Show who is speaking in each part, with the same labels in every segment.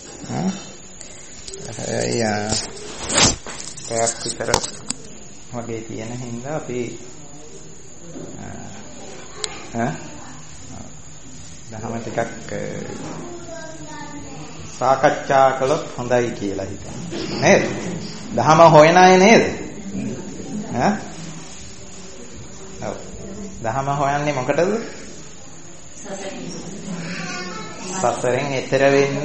Speaker 1: පැයක් විතර වගේ තියෙන හින්දා අපි දහම ටිකක් සාකච්ඡා කළොත් හොඳයි කියලා හිතන්නේ නේද? දහම හොයන අය නේද? ඔව්. දහම හොයන්නේ මොකටද? සසරෙන් එතර වෙන්න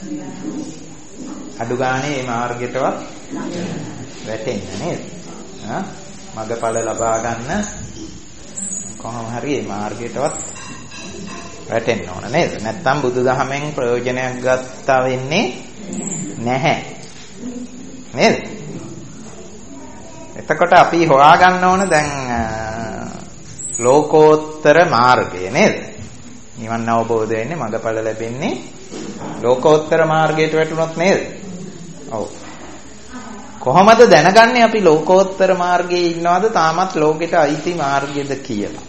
Speaker 1: අඩු ගානේ මේ මාර්ගයටවත් වැටෙන්න නේද? මගඵල ලබා ගන්න කොහොම හරි මේ මාර්ගයටවත් වැටෙන්න ඕන නේද? නැත්තම් බුදුදහමෙන් ප්‍රයෝජනයක් ගත්තා වෙන්නේ නැහැ. නේද? එතකොට අපි හොයාගන්න ඕන දැන් ලෝකෝත්තර මාර්ගය නේද? නිවන් අවබෝධ වෙන්නේ මගඵල ලැබෙන්නේ ලෝකෝත්තර මාර්ගයට වැටුණොත් නේද? ඔව්. කොහොමද දැනගන්නේ අපි ලෝකෝත්තර මාර්ගයේ ඉන්නවද තාමත් ලෝකෙට අයිති මාර්ගයද කියලා?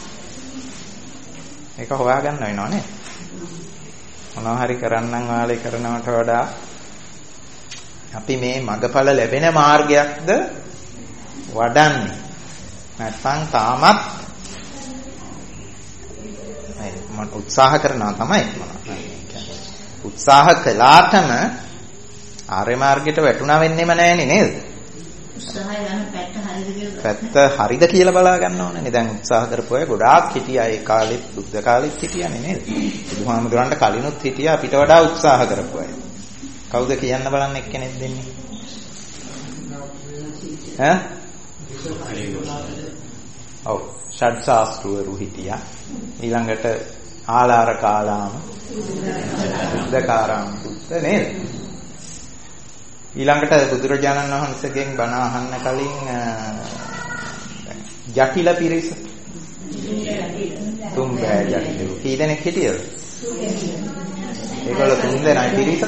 Speaker 1: ඒක හොයාගන්න වෙනව නේද? මොනවා හරි කරන්නම් වාලේ කරනවට වඩා අපි මේ මගඵල ලැබෙන මාර්ගයක්ද වඩන්නේ? නැත්නම් තාමත් මම උත්සාහ කරනවා තමයි උත්සාහ කළාටම ආර්ය මාර්ගයට වැටුණා වෙන්නෙම නැහෙනේ නේද? උත්සාහය යන පැත්ත හරිද කියලා බලා ගන්න ඕනේ. දැන් උත්සාහ කරපු අය ගොඩාක් හිටියා ඒ කාලෙත් බුද්ධ කාලෙත් හිටියානේ නේද? බුදුහාමුදුරන්ට කලිනුත් හිටියා අපිට වඩා උත්සාහ කරපු අය. කවුද කියන්න බලන්න එක්කෙනෙක් දෙන්නේ? ඔව් ෂඩ් ශාස්ත්‍රවරු හිටියා. ඊළඟට ආලාර කාලාම බුද්ධකාරාම පුත්ත නේද? ඊළඟට බුදුරජාණන් වහන්සේගෙන් බණ අහන්න කලින් ජටිල පිරිස තුන් බෑ ජටිල කී දෙනෙක් හිටියද? ඒගොල්ලෝ තුන් දෙනා පිරිස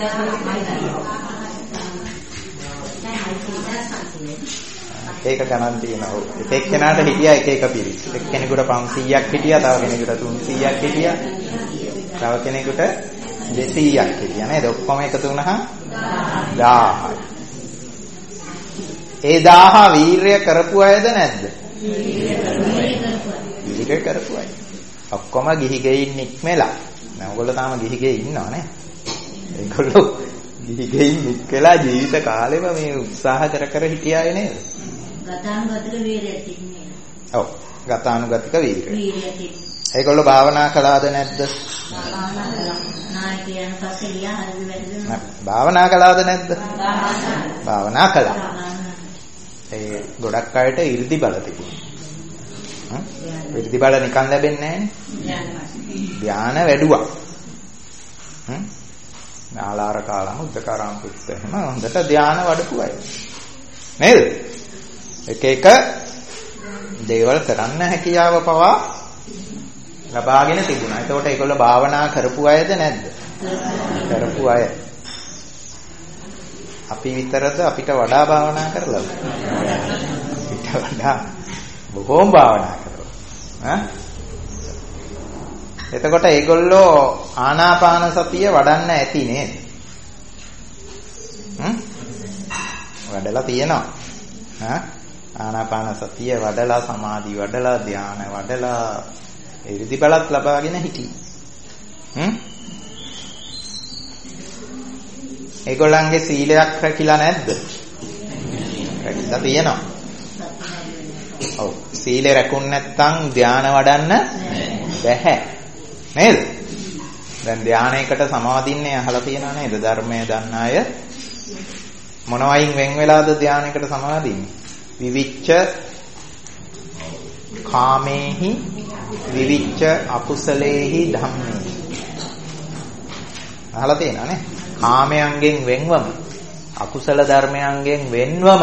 Speaker 1: ඒක ගණන් තියෙනවා. එක එක්කෙනාට හිටියා එක එක පිරිස්. එක්කෙනෙකුට 500ක් හිටියා, තව කෙනෙකුට 300ක් හිටියා, තව කෙනෙකුට 200ක් හිටියා නේද? ඔක්කොම එකතු වුණාම 1000යි. ඒ 1000 වීරය කරපු අයද නැද්ද? වීරය කරපු අය. ඔක්කොම ගිහි ගෙයින් නික්මෙලා. දැන් ඔයගොල්ලෝ තාම ගිහි ගෙයි ඉන්නව නේ? ඒගොල්ලෝ ගිහි ගෙයින් නික්කලා ජීවිත කාලෙම මේ උත්සාහ කර හිටියායේ නේද? ගතානුගතික වීරයෙක් තිබුණේ. ඔව් ගතානුගතික වීරය. ඒගොල්ලෝ භාවනා කළාද නැද්ද? භාවනා කළා. නායකයන් පස්සේ ගියා හරිද වැරදිද? භාවනා කළාද නැද්ද? භාවනා කළා. ඒ ගොඩක් අයට 이르දි බල තිබුණා. 이르දි බල නිකන් ලැබෙන්නේ නැහැනේ. ධානය වැඩුවා. ආලාර කාලම උද්දකාරාම පුත්ත එහෙම හොඳට ධානය වඩපු අය. නේද? එක එක දේවල් කරන්න හැකියාව පවා ලබාගෙන තිබුණා. එතකොට ඒගොල්ලෝ භාවනා කරපු අයද නැද්ද? කරපු අය. අපි විතරද අපිට වඩා භාවනා කරලාද? අපිට වඩා බොහෝම භාවනා කරලා. එතකොට ඒගොල්ලෝ ආනාපාන සතිය වඩන්න ඇති නේද? වඩලා තියෙනවා. ආනාපාන සතිය වඩලා සමාධි වඩලා ධානය වඩලා ඉරිදි බලත් ලබාගෙන හිටියේ. ඒගොල්ලන්ගේ සීලයක් රැකිලා නැද්ද? රැකිලා තියෙනවා. ඔව් සීලය රැකුන් නැත්නම් ධානය වඩන්න බැහැ. නේද? දැන් ධානයකට සමාදින්නේ අහලා තියෙනා නේද? ධර්මය දන්න අය මොනවයින් වෙන් වෙලාද ධානයකට සමාදින්නේ? විවිච්ඡ කාමේහි විවිච්ඡ අකුසලේහි ධම්මේහි. අහලා තියෙනා නේ? කාමයන්ගෙන් වෙන්වම අකුසල ධර්මයන්ගෙන් වෙන්වම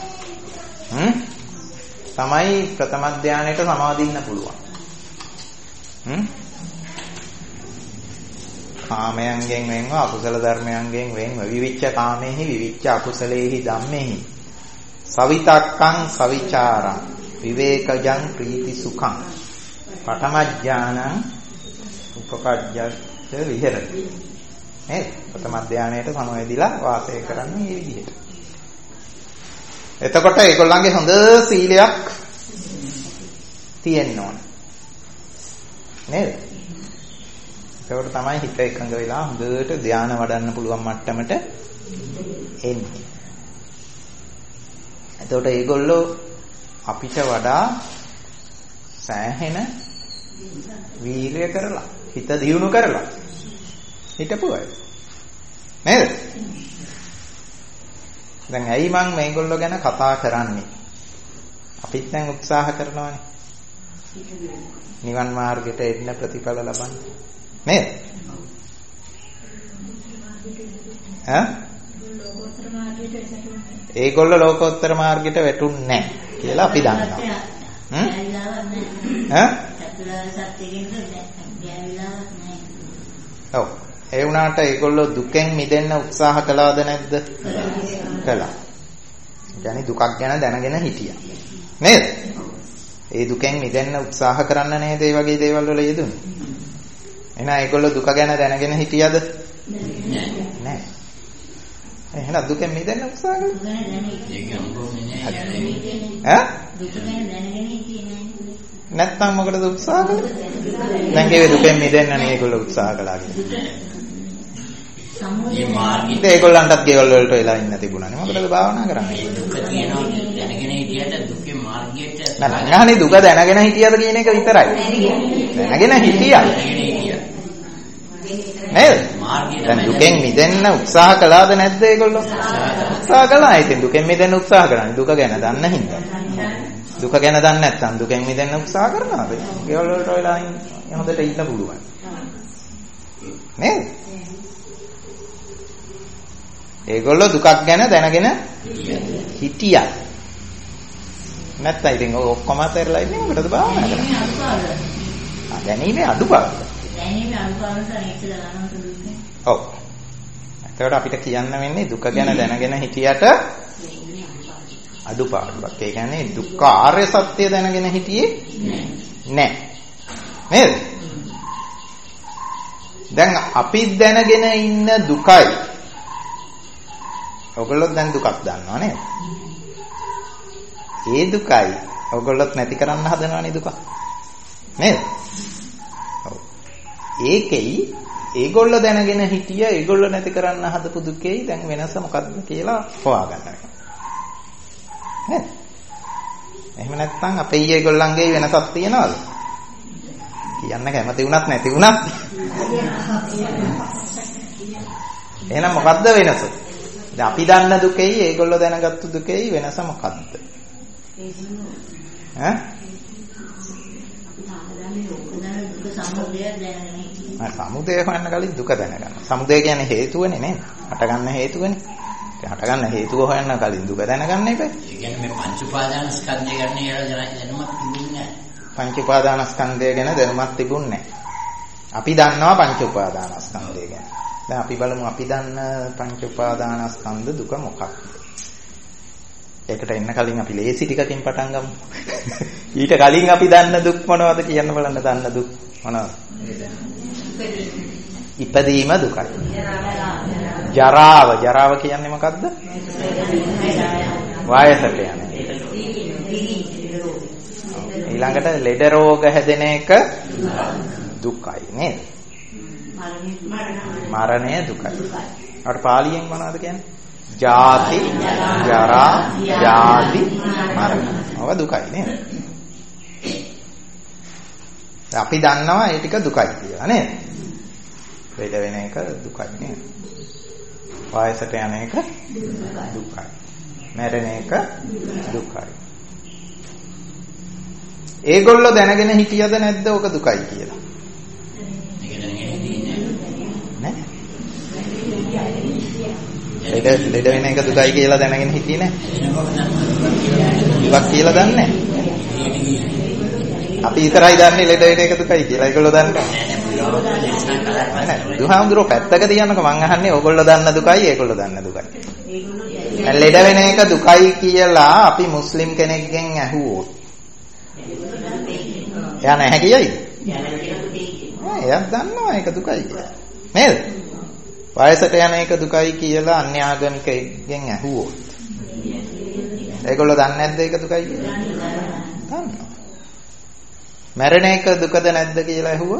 Speaker 1: තමයි ප්‍රථම ධානයට සමාදින්න පුළුවන්. කාමයන්ගෙන් වෙන්ව අකුසල ධර්මයන්ගෙන් වෙන්ව විවිච්ඡ කාමේහි විවිච්ඡ අකුසලේහි ධම්මේහි සවිතක්කං සවිචාරං විවේකජං ප්‍රීති සුඛං පඨම ඥානං උපපජ්ජත් විහෙරති. නේද? ප්‍රථම ධානයට සමවැදිලා වාසය කරන්නේ මේ විදිහට. එතකොට ඒගොල්ලන්ගේ හොඳ සීලයක් තියෙන්න ඕන. නේද? ඒකට තමයි හිත එකඟ වෙලා හොඳට ධානය වඩන්න පුළුවන් මට්ටමට එන්නේ. එතකොට ඒගොල්ලෝ අපිට වඩා සෑහෙන වීර්ය කරලා හිත දියුණු කරලා හිටපු අය. නේද? දැන් ඇයි මම මේගොල්ලෝ ගැන කතා කරන්නේ? අපිත් දැන් උත්සාහ කරනවානේ. නිවන් මාර්ගයට එන්න ප්‍රතිඵල ලබන්න. නේද? ඒගොල්ලෝ ලෝකෝත්තර මාර්ගයට වැටුන්නේ නැහැ කියලා අපි දන්නවා. ඔව්. ඒ වුණාට ඒගොල්ලෝ දුකෙන් මිදෙන්න උත්සාහ කළාද නැද්ද? කළා. يعني දුකක් ගැන දැනගෙන හිටියා. නේද? ඒ දුකෙන් මිදෙන්න උත්සාහ කරන්න නේද මේ වගේ දේවල් වල යෙදුනේ? එහෙනම් ඒගොල්ලෝ දුක ගැන දැනගෙන හිටියද? නෑ. එහෙනම් දුකෙන් මිදෙන්න උත්සාහ කළා. නැත්තම් මොකටද උත්සාහ කළේ? දැන් ඒ දුකෙන් මිදෙන්න නේ ඒගොල්ලෝ උත්සාහ කළා කියන්නේ. මේ මාර්ගයේ ඒගොල්ලන්ටත් ගෙවල් වලට වෙලා ඉන්න තිබුණානේ. මොකටද භාවනා කරන්නේ? දුක තියෙනවා දැනගෙන හිටියට දුකේ මාර්ගයට නෑ දුක දැනගෙන හිටියද කියන එක විතරයි. දැනගෙන හිටියා. නේද? දැන් දුකෙන් මිදෙන්න උත්සාහ කළාද නැද්ද ඒගොල්ලෝ? උත්සාහ කළා. ඉතින් දුකෙන් මිදෙන්න උත්සාහ කරන්නේ දුක ගැන දන්න හින්දා. දුක ගැන දන්නේ නැත්නම් දුකෙන් මිදෙන්න උත්සාහ කරනවාද? ගෙවල් වලට වෙලා හොඳට ඉන්න පුළුවන්. නේද? ඒගොල්ලෝ දුකක් ගැන දැනගෙන හිටියා. නැත්නම් ඉතින් ඔක්කොම අතහැරලා ඉන්නේ මොකටද භාවනා කරන්නේ? දැනීමේ අඩුපාඩු. දැනීමේ අඩුපාඩු තමයි ඉස්සලා ගන්න පුළුවන්. ඔව්. ඒකට අපිට කියන්න වෙන්නේ දුක ගැන දැනගෙන හිටියට අඩුපාඩුවක්. ඒ කියන්නේ දුක්ඛ ආර්ය සත්‍ය දැනගෙන හිටියේ නැහැ. නේද? දැන් අපි දැනගෙන ඉන්න දුකයි. ඔයගොල්ලෝ දැන් දුකක් දන්නවා නේද? ඒ දුකයි ඔයගොල්ලොත් නැති කරන්න හදනවනේ දුක. නේද? ඔව්. ඒකෙයි ඒගොල්ලෝ දැනගෙන හිටිය ඒගොල්ලෝ නැති කරන්න හදපු දුකෙයි දැන් වෙනස මොකක්ද කියලා හොයාගන්න වෙනවා. නේද? එහෙම නැත්නම් අපේ ඒගොල්ලන්ගේ වෙනසක් තියනවද? කියන්න කැමති වුණත් නැති වුණත්. එහෙනම් මොකද්ද වෙනස? දැන් අපි දන්න දුකෙයි ඒගොල්ලෝ දැනගත්තු දුකෙයි වෙනස මොකද්ද? සමුදය හොයන්න කලින් දුක දැනගන්න. සමුදය කියන්නේ හේතුවනේ නේද? හටගන්න හේතුවනේ. හටගන්න හේතුව හොයන්න කලින් දුක දැනගන්න එපා. ඒ කියන්නේ මේ පංච උපාදාන ස්කන්ධය ගැන දැනුමක් තිබුණේ නැහැ. පංච උපාදාන ස්කන්ධය ගැන දැනුමක් තිබුණේ නැහැ. අපි දන්නවා පංච උපාදාන ස්කන්ධය ගැන. දැන් අපි බලමු අපි දන්න පංච උපාදාන ස්කන්ධ දුක මොකක්ද? ඒකට එන්න කලින් අපි ලේසි ටිකකින් පටන් ගමු. ඊට කලින් අපි දන්න දුක් මොනවද කියන්න බලන්න. දන්න දුක් මොනවද? ඉපදීම දුකයි. ජරාව කියන්නේ මොකද්ද? වයසට යන. ඊළඟට ලෙඩ රෝග හැදෙන එක දුකයි නේද? මරණය දුකයි. අර පාලියෙන් මොනවද කියන්නේ? ජාති, ජරා, ව්‍යාධි, මරණ. ඔව දුකයි නේද? අපි දන්නවා ඒ ටික දුකයි කියලා නේද? වේද වෙන එක දුකයි නේද? වයසට යන එක දුකයි. මැරෙන එක දුකයි. ඒගොල්ලෝ දැනගෙන හිටියද නැද්ද ඔක දුකයි කියලා? ලෙඩ වෙන එක දුකයි කියලා දැනගෙන හිටියේ නැහැ. දුකක් කියලා දන්නේ නැහැ. අපි විතරයි දන්නේ ලෙඩ වෙන එක දුකයි කියලා. ඒගොල්ලෝ දන්නේ නැහැ. බුදුහාමුදුරුවෝ පැත්තක තියන්නකො මං අහන්නේ ඕගොල්ලෝ දන්න දුකයි ඒගොල්ලෝ දන්න දුකයි. ලෙඩ වෙන එක දුකයි කියලා අපි මුස්ලිම් කෙනෙක්ගෙන් ඇහුවොත් එයා නැහැ කියයිද? එයා දන්නවා ඒක දුකයි කියලා. නේද? වයසට යන එක දුකයි කියලා අන්‍යාගමිකයෙන් ඇහුවොත් ඒගොල්ලෝ දන්නේ නැද්ද ඒක දුකයි කියලා? දන්නවා. මැරෙන එක දුකද නැද්ද කියලා ඇහුවොත්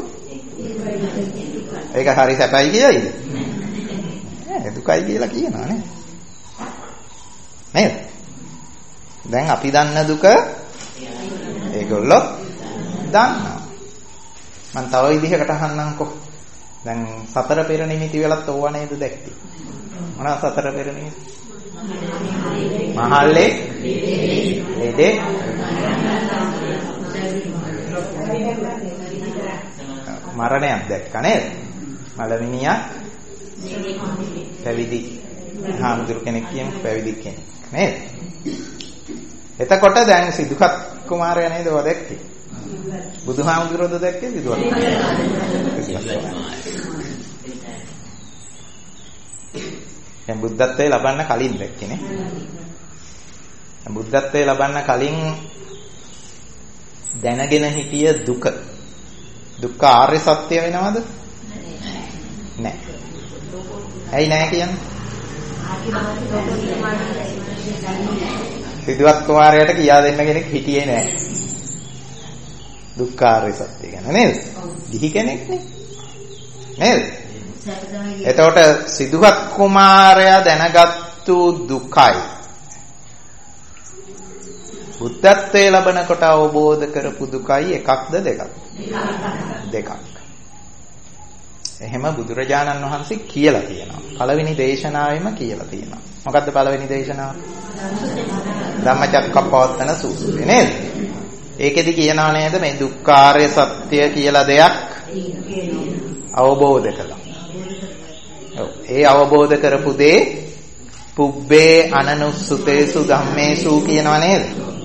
Speaker 1: ඒක හරි සැපයි කියයිද? නෑ දුකයි කියලා කියනවා නේ. නේද? දැන් අපි දන්න දුක ඒගොල්ලෝ දන්නවා. මම තව විදිහකට අහන්නම්කෝ. දැන් සතර පෙර නිමිති වලත් ඕවා නේද දැක්කේ? මොනවා සතර පෙර නිමිති? මහල්ලේ ලෙඩේ මරණයක් දැක්කා නේද? මලමිනියක් පැවිදි හාමුදුරු කෙනෙක් කියමු පැවිදි කෙනෙක් නේද? එතකොට දැන් සිදුහත් කුමාරයා නේද ඔය දැක්කේ? බුදුහාමුදුරුවෝද දැක්කේ සිදුහත්? දැන් බුද්ධත්වයේ ලබන්න කලින් දැක්කේ නේ. දැන් බුද්ධත්වයේ ලබන්න කලින් දැනගෙන හිටිය දුක. දුක්ඛ ආර්ය සත්‍ය වෙනවද? නැහැ. ඇයි නැහැ කියන්නේ? සිදුවත් කුමාරයාට කියා දෙන්න කෙනෙක් හිටියේ නැහැ. දුක්ඛ ආර්ය සත්‍ය ගැන නේද? දිහි කෙනෙක් නේ. නේද? එතකොට සිදුවත් කුමාරයා දැනගත්තු දුකයි බුද්ධත්වයේ ලබනකොට අවබෝධ කරපු දුකයි එකක්ද දෙකක්ද? දෙකක්. එහෙම බුදුරජාණන් වහන්සේ කියලා තියෙනවා. පළවෙනි දේශනාවෙම කියලා තියෙනවා. මොකද්ද පළවෙනි දේශනාව? ධම්මචක්කප්පවත්තන සූත්‍රය නේද? ඒකෙදි කියනවා නේද මේ දුක්ඛාරය සත්‍ය කියලා දෙයක් අවබෝධ කළා. ඔව්. ඒ අවබෝධ කරපු දේ පුබ්බේ අනනුස්සුතේසු ධම්මේසු කියනවා නේද?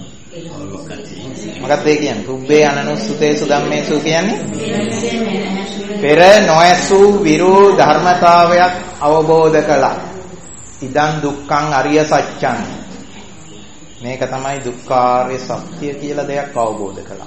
Speaker 1: මොකක්ද ඒ කියන්නේ? පුබ්බේ අනනුස්සුතේසු ධම්මේසු කියන්නේ පෙර නොඇසූ විරූ ධර්මතාවයක් අවබෝධ කළා. ඉදං දුක්ඛං අරිය සත්‍යං. මේක තමයි දුක්ඛාරය සත්‍ය කියලා දෙයක් අවබෝධ කළා.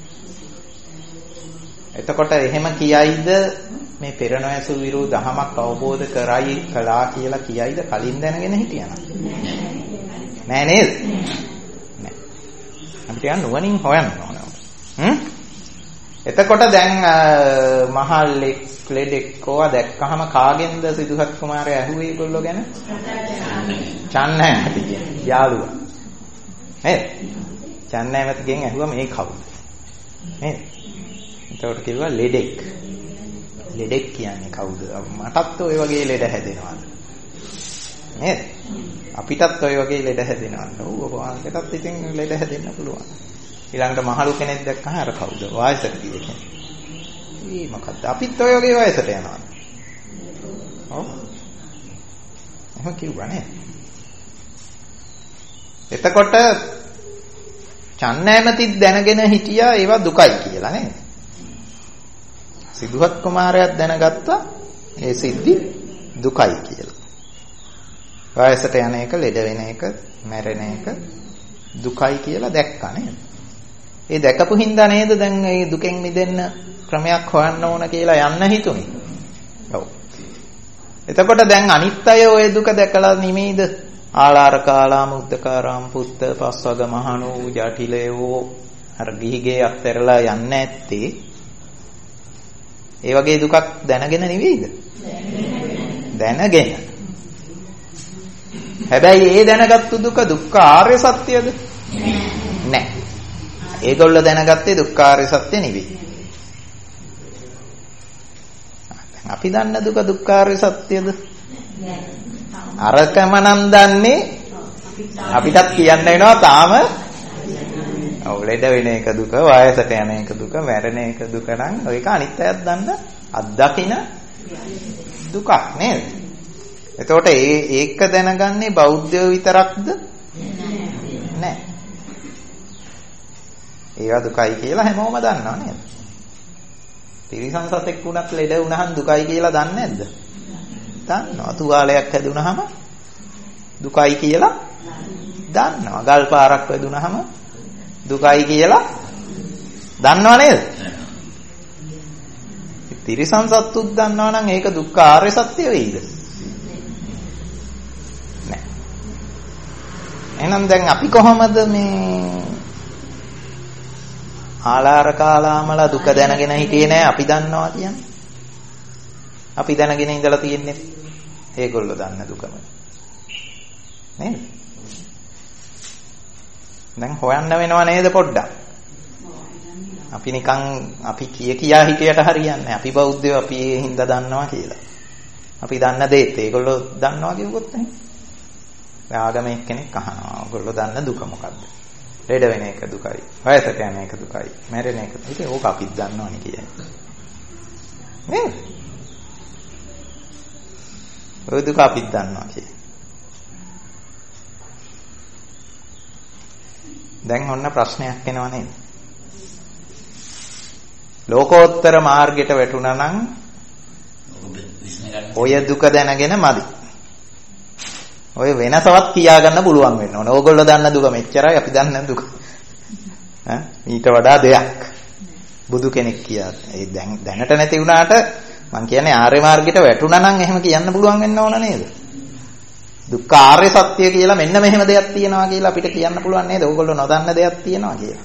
Speaker 1: එතකොට එහෙම කියයිද මේ පෙර නොඇසූ විරූ ධමයක් අවබෝධ කළා කියලා කියයිද කලින් දැනගෙන හිටියනම්? නෑ නේද? නෑ. අපිට යන්න නුවණින් හොයන්න ඕන. එතකොට දැන් මහල්ලෙක් ලෙඩෙක් ඕවා දැක්කහම කාගෙන්ද සිදුහත් කුමාරයා ඇහුවේ ඒගොල්ලෝ ගැන? චන්නෑමති යාළුවා. නේද? චන්නෑමතිගෙන් ඇහුවා මේ කවුද? නේද? එතකොට කිව්වා ලෙඩෙක්. ලෙඩෙක් කියන්නේ කවුද? මටත් ඔය වගේ ලෙඩ හැදෙනවා. නේද? අපිටත් ඔය වගේ ලෙඩ හැදෙනවා. ඔව් ඔබවහන්සේටත් ඉතින් ලෙඩ හැදෙන්න පුළුවන්. ඊළඟට මහලු කෙනෙක් දැක්කම අර කවුද? වයසට ගිය කෙනෙක්. ඒ මොකද්ද? අපිත් ඔය වගේ වයසට යනවා. ඔව්. එහෙම කිව්වා නේද? එතකොට චන්නෑමතිත් දැනගෙන හිටියා ඒවා දුකයි කියලා නේද? සිදුහත් කුමාරයාත් දැනගත්තා ඒ සිද්ධි දුකයි කියලා. වයසට යන එක, ලෙඩ වෙන එක, මැරෙන එක දුකයි කියලා දැක්කා නේද? ඒ දැකපු හින්දා නේද දැන් මේ දුකෙන් මිදෙන්න ක්‍රමයක් හොයන්න ඕන කියලා යන්න හිතුනේ. ඔව්. එතකොට දැන් අනිත් අය ওই දුක දැකලා නිමේද ආලාරකාලාම උද්දකාරාම පුත්ත පස්වග මහණෝ ජටිලයෝ අර ගිහිගේ අත්හැරලා යන්නේ නැත්තේ ඒ වගේ දුකක් දැනගෙන නෙවෙයිද? දැනගෙන. හැබැයි ඒ දැනගත්තු දුක දුක්ඛ ආර්ය සත්‍යද? නෑ. ඒගොල්ලෝ දැනගත්තේ දුක්ඛ ආර්ය සත්‍ය නෙවෙයි. අපි දන්න දුක දුක්ඛ ආර්ය සත්‍යද? නෑ. අරකම නම් දන්නේ අපිටත් කියන්න වෙනවා තාම ඔව් ලෙඩ වෙන එක දුක, වයසට යන එක දුක, මැරෙන එක දුක නම් ඒක අනිත් අයත් දන්න අත්දකින දුකක් නේද? එතකොට ඒක දැනගන්නේ බෞද්ධයෝ විතරක්ද? නෑ. ඒවා දුකයි කියලා හැමෝම දන්නවා නේද? තිරිසන් සතෙක් වුණත් ලෙඩ වුණහම දුකයි කියලා දන්නේ නැද්ද? දන්නවා. තුවාලයක් හැදුනහම දුකයි කියලා දන්නවා. ගල් පාරක් වැදුනහම දුකයි කියලා දන්නව නේද? තිරිසන් සත්තුත් දන්නවා නම් ඒක දුක්ඛ ආර්ය සත්‍ය වෙයිද? නෑ. එහෙනම් දැන් අපි කොහොමද මේ ආලාර කාලාමල දුක දැනගෙන හිටියේ නෑ අපි දන්නවා කියන්නේ? අපි දැනගෙන ඉඳලා තියෙන්නේ ඒගොල්ලෝ දන්න දුකම. නේද? දැන් හොයන්න වෙනව නේද පොඩ්ඩක්? අපි නිකන් අපි කියා හිටියට හරියන්නේ නැහැ. අපි බෞද්ධයෝ අපි ඒ හින්දා දන්නවා කියලා. අපි දන්න දේත් ඒගොල්ලෝ දන්නවා කිව්වොත් එහෙනම්. දැන් ආගමේ කෙනෙක් අහනවා. ඔයගොල්ලෝ දන්න දුක මොකද්ද? ලෙඩ වෙන එක දුකයි. වයසට යන එක දුකයි. මැරෙන එක. ඉතින් ඕක අපිත් දන්නවනේ කියන්නේ. නේද? ඔය දුක අපිත් දන්නවා කියන්නේ. දැන් ඔන්න ප්‍රශ්නයක් එනවා නේද? ලෝකෝත්තර මාර්ගයට වැටුණා නම් ඔය දුක දැනගෙන මදි. ඔය වෙනසවත් කියා ගන්න පුළුවන් වෙන්න ඕන. ඕගොල්ලෝ දන්න දුක මෙච්චරයි අපි දන්න දුක. ඊට වඩා දෙයක්. බුදු කෙනෙක් කියා. ඒ දැනට නැති වුණාට මං කියන්නේ ආර්ය මාර්ගයට වැටුණා නම් එහෙම කියන්න පුළුවන් වෙන්න ඕන නේද? දුක්ඛ ආර්ය සත්‍ය කියලා මෙන්න මෙහෙම දෙයක් තියෙනවා කියලා අපිට කියන්න පුළුවන් නේද? ඕගොල්ලෝ නොදන්න දෙයක් තියෙනවා කියලා.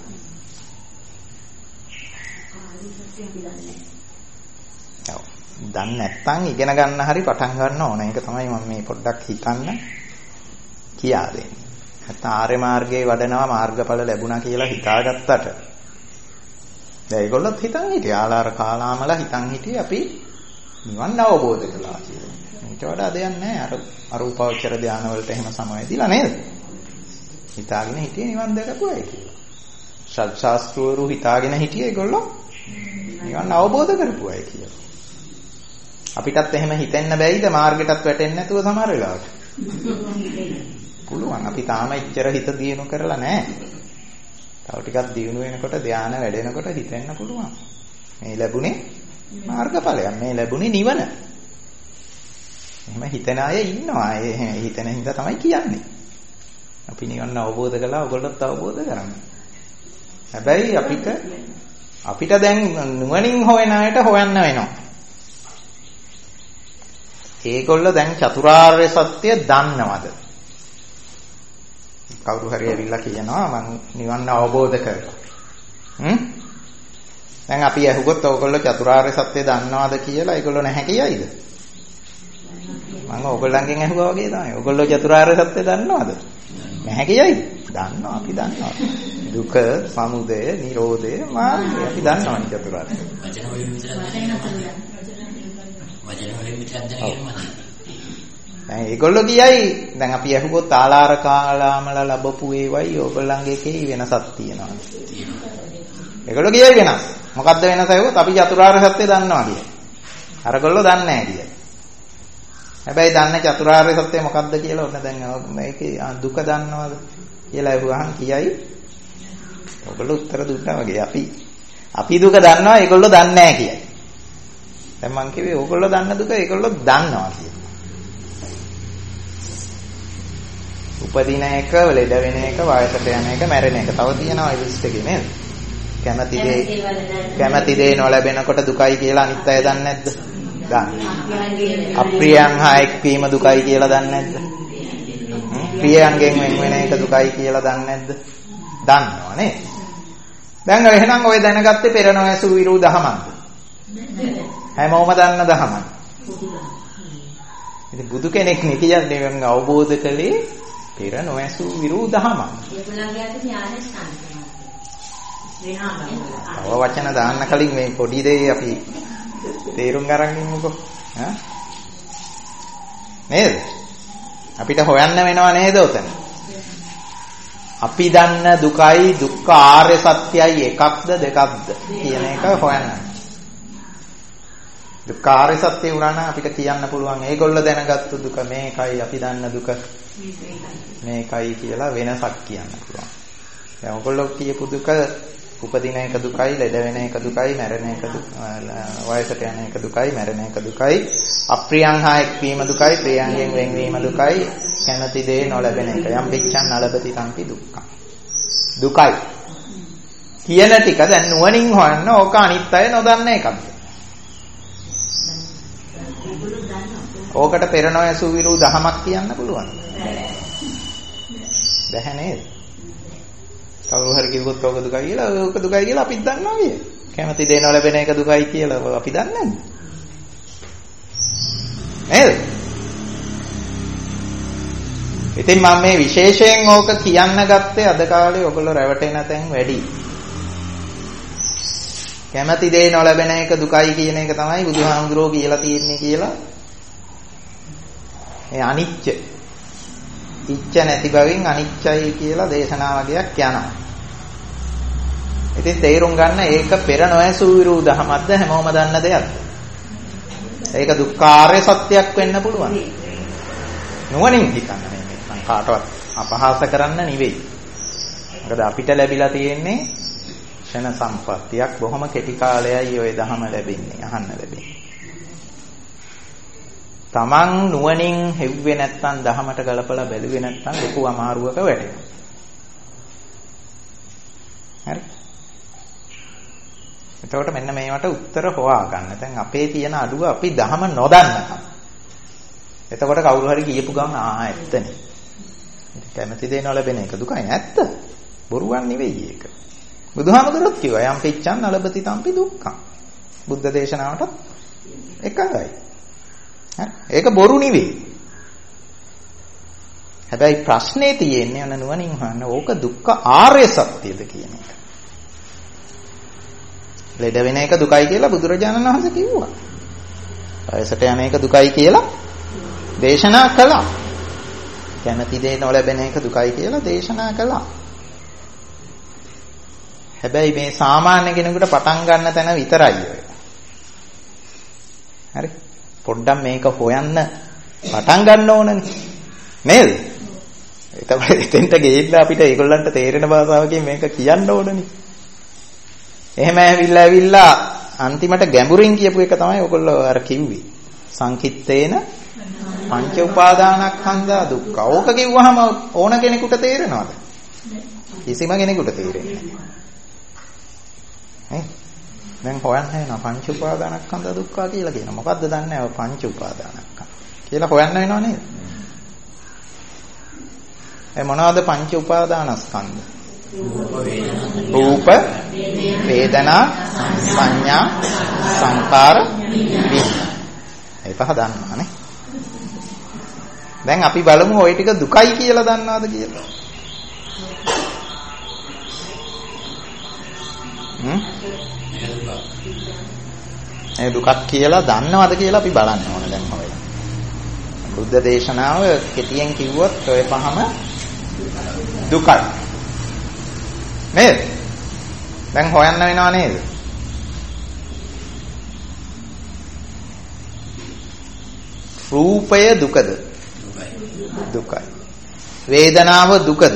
Speaker 1: දන්නේ නැත්නම් ඉගෙන ගන්න හරි පටන් ගන්න ඕන. ඒක තමයි මම මේ පොඩ්ඩක් හිතන්න කියා දෙන්නේ. නැත්නම් ආර්ය මාර්ගයේ වඩනවා මාර්ගඵල ලැබුණා කියලා හිතාගත්තට දැන් ඒගොල්ලොත් හිතන් හිටියේ ආලාර කාලාමල හිතන් හිටියේ අපි නිවන් අවබෝධ කළා කියලා. ඊට වඩා දෙයක් නැහැ. අර රූපාවචර ධානය වලට එහෙම සමවැදිලා නේද? හිතාගෙන හිටියේ නිවන් දැකපුවයි කියලා. ශාස්ත්‍රවරු හිතාගෙන හිටියේ ඒගොල්ලෝ නිවන් අවබෝධ කරපුවයි කියලා. අපිටත් එහෙම හිතෙන්න බැයිද මාර්ගයටත් වැටෙන්නේ නැතුව සමහර වෙලාවට? පුළුවන්. අපි තාම එච්චර හිත දියුණු කරලා නැහැ. තව ටිකක් දියුණු වෙනකොට ධානය වැඩෙනකොට හිතෙන්න පුළුවන්. මේ ලැබුණේ මාර්ගඵලයක්. මේ ලැබුණේ නිවන. එහෙම හිතන අය ඉන්නවා. ඒ හිතන හින්දා තමයි කියන්නේ. අපි නිවන අවබෝධ කළා ඔයගොල්ලොත් අවබෝධ කරගන්න. හැබැයි අපිට දැන් නුවණින් හොයන අයට හොයන්න වෙනවා. ඒගොල්ලෝ දැන් චතුරාර්ය සත්‍ය දන්නවද? කවුරු හරි ඇවිල්ලා කියනවා මම නිවන් අවබෝධ කරලා. දැන් අපි අහුගොත් ඔයගොල්ලෝ චතුරාර්ය සත්‍ය දන්නවද කියලා ඒගොල්ලෝ නැහැ කියයිද? මම ඔයගොල්ලන්ගෙන් අහුවා වගේ තමයි. ඔයගොල්ලෝ චතුරාර්ය සත්‍ය දන්නවද? නැහැ කියයිද? දන්නවා අපි දන්නවා. දුක, සමුදය, නිරෝධය, මාර්ගය අපි දන්නවනේ චතුරාර්ය. වචන වලින් විතරක් දැනගන්න. දැන් ඒගොල්ලෝ කියයි දැන් අපි අහුවොත් ආලාර කාලාමල ලැබපු ඒවයි ඕගොල්ලන්ගේ එකේ වෙනසක් තියෙනවා. ඒගොල්ලෝ කියයි වෙනස්. මොකද්ද වෙනස ඇහුවොත් අපි චතුරාර්ය සත්‍ය දන්නවා කියයි. අරගොල්ලෝ දන්නේ නැහැ කියයි. හැබැයි දන්නේ චතුරාර්ය සත්‍ය මොකද්ද කියලා ඔන්න දැන් මේකේ දුක දන්නවද කියලා අහුවාම කියයි. ඕගොල්ලෝ උත්තර දුන්නා වගේ අපි දුක දන්නවා ඒගොල්ලෝ දන්නේ නැහැ කියයි. දැන් මං කිව්වේ ඕගොල්ලෝ දන්න දුක ඒගොල්ලෝ දන්නවා කියලා. උපදින එක, ලෙඩ වෙන එක, වයසට යන එක, මැරෙන එක. තව තියෙනවා ලිස්ට් එකේ නේද? කැමැති දේ නොලැබෙනකොට දුකයි කියලා අනිත් අය දන්නේ නැද්ද? දන්නේ. අප්‍රියයන් හා එක්වීම දුකයි කියලා දන්නේ නැද්ද? ප්‍රියයන්ගෙන් වෙන වෙන එක දුකයි කියලා දන්නේ නැද්ද? දන්නවා නේද? දැන් එහෙනම් ඔය දැනගත්තේ පෙර නොඇසු විරු දහමක්ද? හැමෝම දන්න දහමයි. ඉතින් බුදු කෙනෙක් නේ කියන්නේ මම අවබෝධ කළේ පෙර නොඇසු විරු දහමක්. ඒගොල්ලන්ගේ අත ඥාන ස්කන්ධය. වෙනවා. වචන දාන්න කලින් මේ පොඩි දෙය අපි තේරුම් ගන්න ඉමුකෝ. නේද? අපිට හොයන්න වෙනව නේද උතන? අපි දන්න දුකයි දුක්ඛ ආර්ය සත්‍යයි එකක්ද දෙකක්ද කියන එක හොයන්න. දුක්ඛ ආර්ය සත්‍ය උනා නම් අපිට කියන්න පුළුවන් ඒගොල්ලෝ දැනගත්තු දුක මේකයි අපි දන්න දුක මේකයි කියලා වෙනසක් කියන්න පුළුවන්. දැන් ඔයගොල්ලෝ කියපු දුක උපදින එක දුකයි, ලෙඩ වෙන එක දුකයි, මැරෙන එක වයසට යන එක දුකයි, මැරෙන එක දුකයි, අප්‍රියයන් හා එක්වීම දුකයි, ප්‍රියයන්ගෙන් වෙන්වීම දුකයි, කැමැති දේ නොලැබෙන එක. යම් පිච්ඡන් නලබති තම්පි දුක්ඛං. දුකයි. කියන ටික දැන් නුවණින් හොයන්න ඕක අනිත් අය නොදන්න එකක්ද? ඕකට පෙර නොඇසු විරු දහමක් කියන්න පුළුවන්. බැහැ නේද? කවුරු හරි කිව්වොත් ඕක දුකයි කියලා, ඕක දුකයි කියලා අපිත් දන්නවා කිය. කැමති දේ නොලැබෙන එක දුකයි කියලා අපි දන්නේ නේද? ඉතින් මම මේ විශේෂයෙන් ඕක කියන්න ගත්තේ අද කාලේ ඔයගොල්ලෝ රැවටෙන තැන් වැඩි. කැමති දේ නොලැබෙන එක දුකයි කියන එක තමයි බුදුහාමුදුරුවෝ කියලා තියෙන්නේ කියලා. ඒ අනිච්ච. ඉච්ඡ නැති බවින් අනිච්චයි කියලා දේශනා වගේක් යනවා. ඉතින් තේරුම් ගන්න ඒක පෙර නොඇසු විරු දහමක්ද හැමෝම දන්න දෙයක්ද? ඒක දුක්ඛාරය සත්‍යයක් වෙන්න පුළුවන්. නුවණින් හිතන්න මේ කාටවත් අපහාස කරන්න නෙවෙයි. මොකද අපිට ලැබිලා තියෙන්නේ ක්ෂණ සම්පත්තියක්, බොහොම කෙටි කාලයයි ওই දහම ලැබෙන්නේ, අහන්න ලැබෙන්නේ. තමන් නුවණින් හෙව්වේ නැත්නම් දහමට ගලපලා බැලුවේ නැත්නම් ලොකු අමාරුවක වැටෙනවා. හරි. එතකොට මෙන්න මේවට උත්තර හොයා ගන්න. දැන් අපේ තියෙන අඩුව අපි දහම නොදන්නකම. එතකොට කවුරු හරි කියපු ගමන් ඇත්තනේ. කැමති දේ නොලැබෙන එක දුකයි ඇත්ත. බොරුවක් නෙවෙයි ඒක. බුදුහාමුදුරුවෝ කිව්වා යම් පිච්ඡන් නලබති තම්පි දුක්ඛං. බුද්ධ දේශනාවටත් එකඟයි. ඒක බොරු නෙවෙයි. හැබැයි ප්‍රශ්නේ තියෙන්නේ අන නුවණින් හොයන්න ඕක දුක්ඛ ආර්ය සත්‍යද කියන එක. ලෙඩ වෙන එක දුකයි කියලා බුදුරජාණන් වහන්සේ කිව්වා. වයසට යන එක දුකයි කියලා දේශනා කළා. කැමති දේ නොලැබෙන එක දුකයි කියලා දේශනා කළා. හැබැයි මේ සාමාන්‍ය කෙනෙකුට පටන් ගන්න තැන විතරයි ඔය. හරි? පොඩ්ඩක් මේක හොයන්න පටන් ගන්න ඕනනේ. නේද? එතෙන්ට ගිහිල්ලා අපිට ඒගොල්ලන්ට තේරෙන භාෂාවකින් මේක කියන්න ඕනනේ. එහෙම ඇවිල්ලා අන්තිමට ගැඹුරින් කියපු එක තමයි ඔයගොල්ලෝ අර කිව්වේ. සංකිට්ඨේන පංච උපාදානස්කන්ධා දුක්ඛ. ඕක කිව්වහම ඕන කෙනෙකුට තේරෙනවද? කිසිම කෙනෙකුට තේරෙන්නේ නැහැ. දැන් හොයන්න වෙනවා පංච උපාදානස්කන්ධ දුක්ඛ කියලා කියන. මොකද්ද දන්නේ ඔය පංච උපාදානස්කන්ධ කියලා හොයන්න වෙනව නේද? ඒ මොනවද පංච උපාදානස්කන්ධ? රූප, වේදනා, සංඥා, සංකාර, විඤ්ඤාණ. ඒ පහ දන්නවනේ. දැන් අපි බලමු ওই ටික දුකයි කියලා දන්නවද කියලා. ඒ දුකක් කියලා දන්නවද කියලා අපි බලන්න ඕන දැන් හොයලා. බුද්ධ දේශනාව කෙටියෙන් කිව්වොත් ඔය පහම දුකයි. නේද? දැන් හොයන්න වෙනව නේද? රූපය දුකද? දුකයි. වේදනාව දුකද?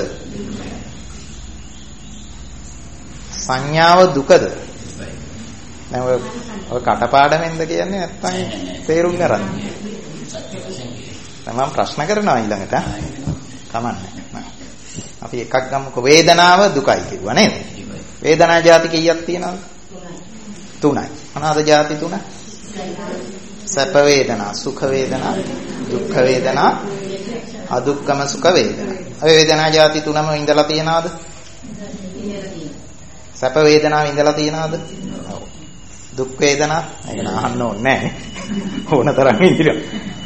Speaker 1: සංඥාව දුකද? දැන් ඔය කටපාඩමෙන්ද කියන්නේ නැත්නම් තේරුම් ගන්න. තමන් ප්‍රශ්න කරනවා ඊළඟට. කමන්නේ. අපි එකක් ගමුකෝ. වේදනාව දුකයි කිව්වා නේද? වේදනා જાති කීයක් තියෙනවද? 3යි. මොනවාද જાති 3? සැප වේදනා, සුඛ වේදනා, දුක්ඛ වේදනා, අදුක්ඛම සුඛ වේදනා. ඔය වේදනා જાති 3ම ඉඳලා තියනවද? සැප වේදනාව ඉඳලා තියනවද? ඔව්. දුක් වේදනා ඒක අහන්න ඕනේ නැහැ. ඕන තරම් ඉඳලා.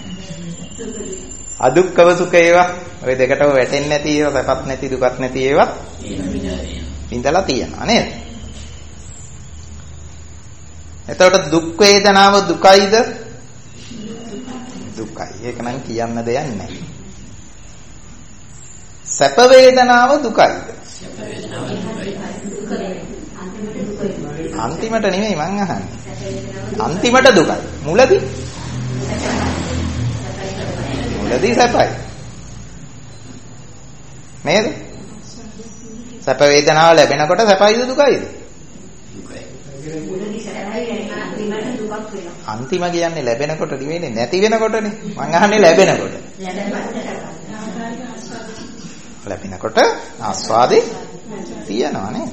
Speaker 1: අදුක්ඛම සුඛ ඒවා ඔය දෙකටම වැටෙන්නේ නැති ඒවා, සැපත් නැති දුකත් නැති ඒවා ඉඳලා තියනවා නේද? එතකොට දුක් වේදනාව දුකයිද? දුකයි. ඒක නම් කියන්න දෙයක් නැහැ. සැප වේදනාව දුකයිද? සැප වේදනාව දුකයි. අන්තිමට නෙමෙයි මං අහන්නේ. අන්තිමට දුකයි. මුලදී? මුලදී සැපයි. නේද? සැප වේදනාව ලැබෙනකොට සැපයිද දුකයිද? දුකයි. අන්තිම කියන්නේ ලැබෙනකොට නෙවෙයි නැති වෙනකොටනේ. මං අහන්නේ ලැබෙනකොට. ලැබෙනකොට ආස්වාදේ තියනවා නේද?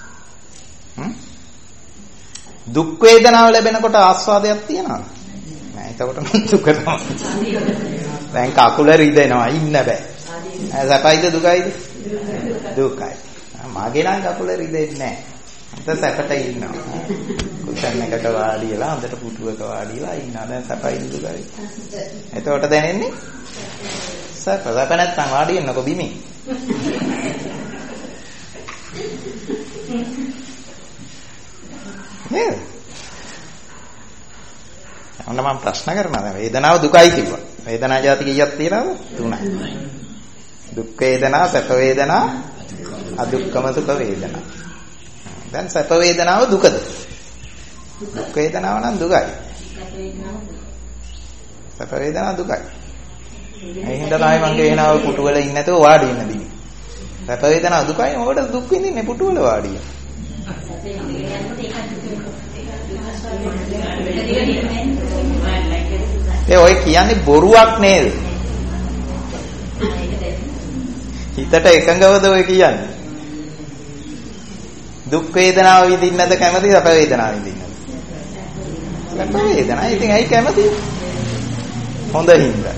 Speaker 1: දුක් වේදනාව ලැබෙනකොට ආස්වාදයක් තියනවද? නෑ එතකොට නම් දුක තමයි. දැන් කකුල රිදෙනවා ඉන්න බෑ. සැපයිද දුකයිද? දුකයි. මගේ නම් කකුල රිදෙන්නේ නෑ. හිත සැපට ඉන්නවා. කුෂන් එකට වාඩිලා හොඳට පුටුවක වාඩිලා ඉන්නවා. දැන් සැපයිද දුකයි? එතකොට දැනෙන්නේ සැප. සැප නැත්නම් වාඩි වෙන්නකො බිමින්. නේද? අන්න මම ප්‍රශ්න කරනවා දැන් වේදනාව දුකයි කිව්වා. වේදනා જાති කීයක් තියෙනවද? 3යි. දුක් වේදනා, සැප වේදනා, අදුක්කම සුඛ වේදනා. දැන් සැප වේදනාව දුකද? දුක් වේදනාව නම් දුකයි. සැප වේදනාව දුකයි. ඒ හින්දා තමයි මං කියනවා පුටු වල ඉන්නේ නැතුව වාඩි ඉන්න බිමි. සැප වේදනාව දුකයි. මොකටද දුක් විඳින්නේ පුටු වල වාඩි ඉන්න? ඒ ඔය කියන්නේ බොරුවක් නේද? හිතට එකඟවද ඔය කියන්නේ? දුක් වේදනාව විඳින්නද කැමති සැප වේදනාව විඳින්නද? සැප වේදනාව. ඉතින් ඇයි කැමති? හොඳ හින්දා.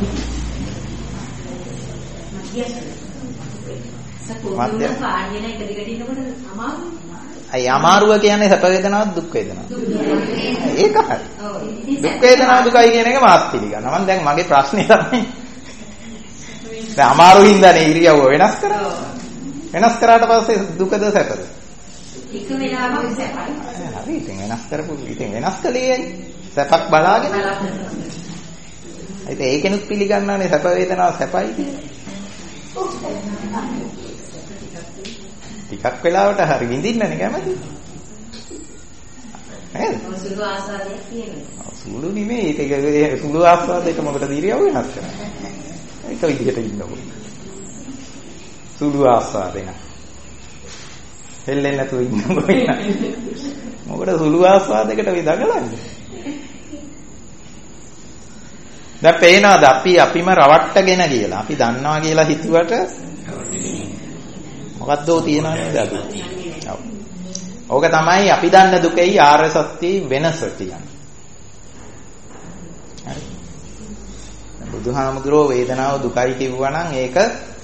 Speaker 1: අය අමාරුව කියන්නේ සැප වේදනාවක් දුක් වේදනාවක්. ඒක හරි. දුක් වේදනාව දුකයි කියන එක මාත් පිළිගන්නවා. මම දැන් මගේ ප්‍රශ්නේ තමයි. දැන් අමාරු හින්දානේ ඉරියව්ව වෙනස් කරා. වෙනස් කරාට පස්සේ දුකද සැපද? එක වෙලාවක සැපයි. හරි ඉතින් වෙනස් කරපු ඉතින් වෙනස් කළේ ඇයි? සැපක් බලාගෙන. ඉතින් ඒකෙනුත් පිළිගන්නවානේ සැප වේදනාව සැපයි කියන්නේ. ටිකක් වෙලාවට හරි විඳින්නනේ කැමති. නේද? සුළු ආස්වාදයක් තියෙනවා. සුළු නෙමෙයි ඒක සුළු ආස්වාදයක මොකටද ඉරියව් වෙනස් කරන්නේ? ඒක විදිහට ඉන්නකො. සුළු ආස්වාදේ නා. හෙල්ලෙන්නේ නැතුව ඉන්නකො. මොකටද සුළු ආස්වාදයකට විදගලන්නේ? දැන් පේනවාද අපිම රවට්ටගෙන කියලා. අපි දන්නවා කියලා හිතුවට මොකද්දෝ තියනවා නේද අද? ඔව්. ඕක තමයි අපි දන්න දුකයි ආර්ය සත්‍යයි වෙනස කියන්නේ. හරි. බුදුහාමුදුරෝ වේදනාව දුකයි කිව්වා නම් ඒක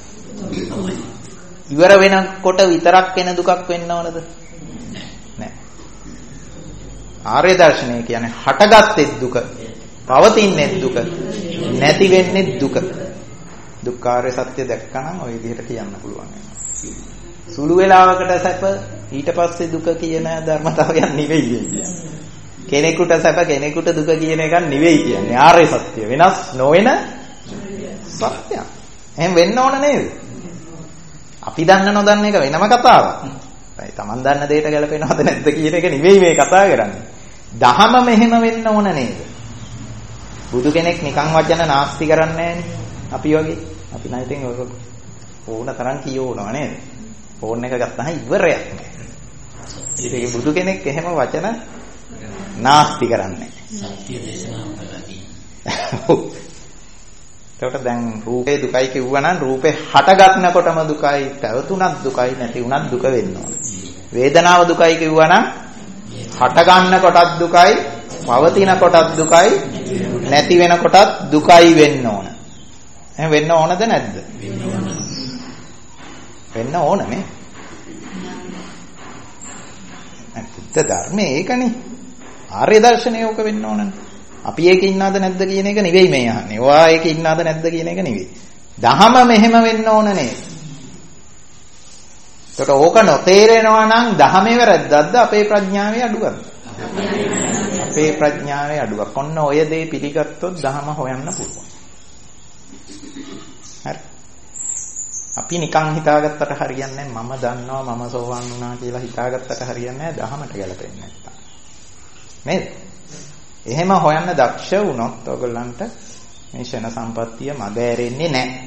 Speaker 1: ඉවර වෙනකොට විතරක් එන දුකක් වෙන්න ඕනද? නෑ. ආර්ය දර්ශනය කියන්නේ හටගත්තේ දුක, පවතින්නේ දුක, නැති වෙන්නේ දුක. දුක්ඛාරය සත්‍ය දැක්කනම් ওই විදිහට කියන්න පුළුවන්. සුළු වේලාවකට සැප ඊට පස්සේ දුක කියන ධර්මතාවයක් නෙවෙයි කියන්නේ. කෙනෙකුට සැප කෙනෙකුට දුක කියන එකක් නෙවෙයි කියන්නේ. ආර්ය සත්‍ය වෙනස් නොවන සත්‍යයක්. එහෙනම් වෙන්න ඕන නේද? අපි දන්න නොදන්න එක වෙනම කතාවක්. ඒ තමන් දන්න දෙයට ගැලපෙනවද නැද්ද කියන එක නෙවෙයි මේ කතා කරන්නේ. දහම මෙහෙම වෙන්න ඕන නේද? බුදු කෙනෙක් නිකන් වචන නාස්ති කරන්නේ නැහනේ. අපි වගේ. අපි නම් ඉතින් ඔය ඕන තරම් කියවනවා නේද? ෆෝන් එක ගත්තාම ඉවරයක් නෑ. ඉතින් බුදු කෙනෙක් එහෙම වචන නාස්ති කරන්නේ නෑ. සත්‍ය දේශනාව කරලා තියෙනවා. ඒකට දැන් රූපේ දුකයි කිව්වනම් රූපේ හටගන්නකොටම දුකයි, පැවතුනත් දුකයි, නැති වුණත් දුක වෙන්න ඕන. වේදනාව දුකයි කිව්වනම් හටගන්න කොටත් දුකයි, පවතින කොටත් දුකයි, නැති වෙන කොටත් දුකයි වෙන්න ඕන. එහෙනම් වෙන්න ඕනද නැද්ද? වෙන්න ඕන නේ. බුද්ධ ධර්මයේ ඒකනේ. ආර්ය දර්ශනය ඕක වෙන්න ඕනනේ. අපි ඒකේ ඉන්නවද නැද්ද කියන එක නෙවෙයි මේ අහන්නේ. ඔයා ඒකේ ඉන්නවද නැද්ද කියන එක නෙවෙයි. දහම මෙහෙම වෙන්න ඕන නේ. ඒකට ඕක නොතේරෙනවා නම් දහමේ වැරද්දක්ද අපේ ප්‍රඥාවේ අඩුවක්ද? අපේ ප්‍රඥාවේ අඩුවක්. ඔන්න ඔය දේ පිළිගත්තොත් දහම හොයන්න පුළුවන්. හරි. අපි නිකන් හිතාගත්තට හරියන්නේ නැහැ. මම දන්නවා මම සෝවන් වුණා කියලා හිතාගත්තට හරියන්නේ නැහැ. දහමට ගැලපෙන්නේ නැත්තම්. නේද? එහෙම හොයන්න දක්ෂ වුණොත් ඔයගොල්ලන්ට මේ ෂණ සම්පත්තිය මග ඇරෙන්නේ නැහැ.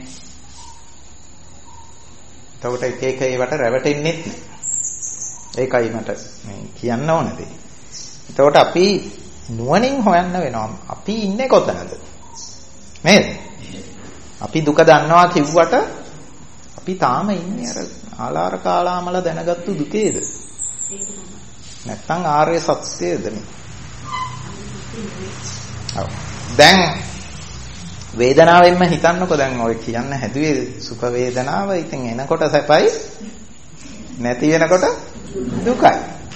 Speaker 1: එතකොට එක එක ඒවට රැවටෙන්නේ නැහැ. ඒකයි මට මේ කියන්න ඕන දේ. එතකොට අපි නුවණින් හොයන්න වෙනවා. අපි ඉන්නේ කොතනද? නේද? අපි දුක දන්නවා කිව්වට අපි තාම ඉන්නේ අර ආලාර කාලාමල දැනගත්තු දුකේද? නැත්නම් ආර්ය සත්‍යයේද? ඔව්. දැන් වේදනාවෙන්ම හිතන්නකො දැන් ඔය කියන්න හැදුවේ සුඛ වේදනාව. ඉතින් එනකොට සැපයි නැති වෙනකොට දුකයි.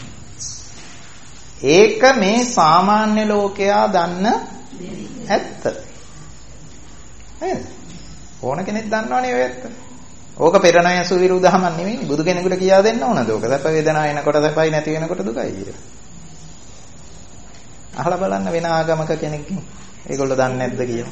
Speaker 1: ඒක මේ සාමාන්‍ය ලෝකයා දන්න ඇත්ත. නේද? ඕන කෙනෙක් දන්නවනේ ඔය ඇත්ත. ඕක පෙරණය සුවිරු දහමක් නෙවෙයි. බුදු කෙනෙකුට කියා දෙන්න ඕනද ඕක? සැප වේදනාව එනකොට සැපයි නැති වෙනකොට දුකයි කියලා. අහලා බලන්න වෙන ආගමක කෙනෙක්ගෙන්. ඒගොල්ලෝ දන්නේ නැද්ද කියලා.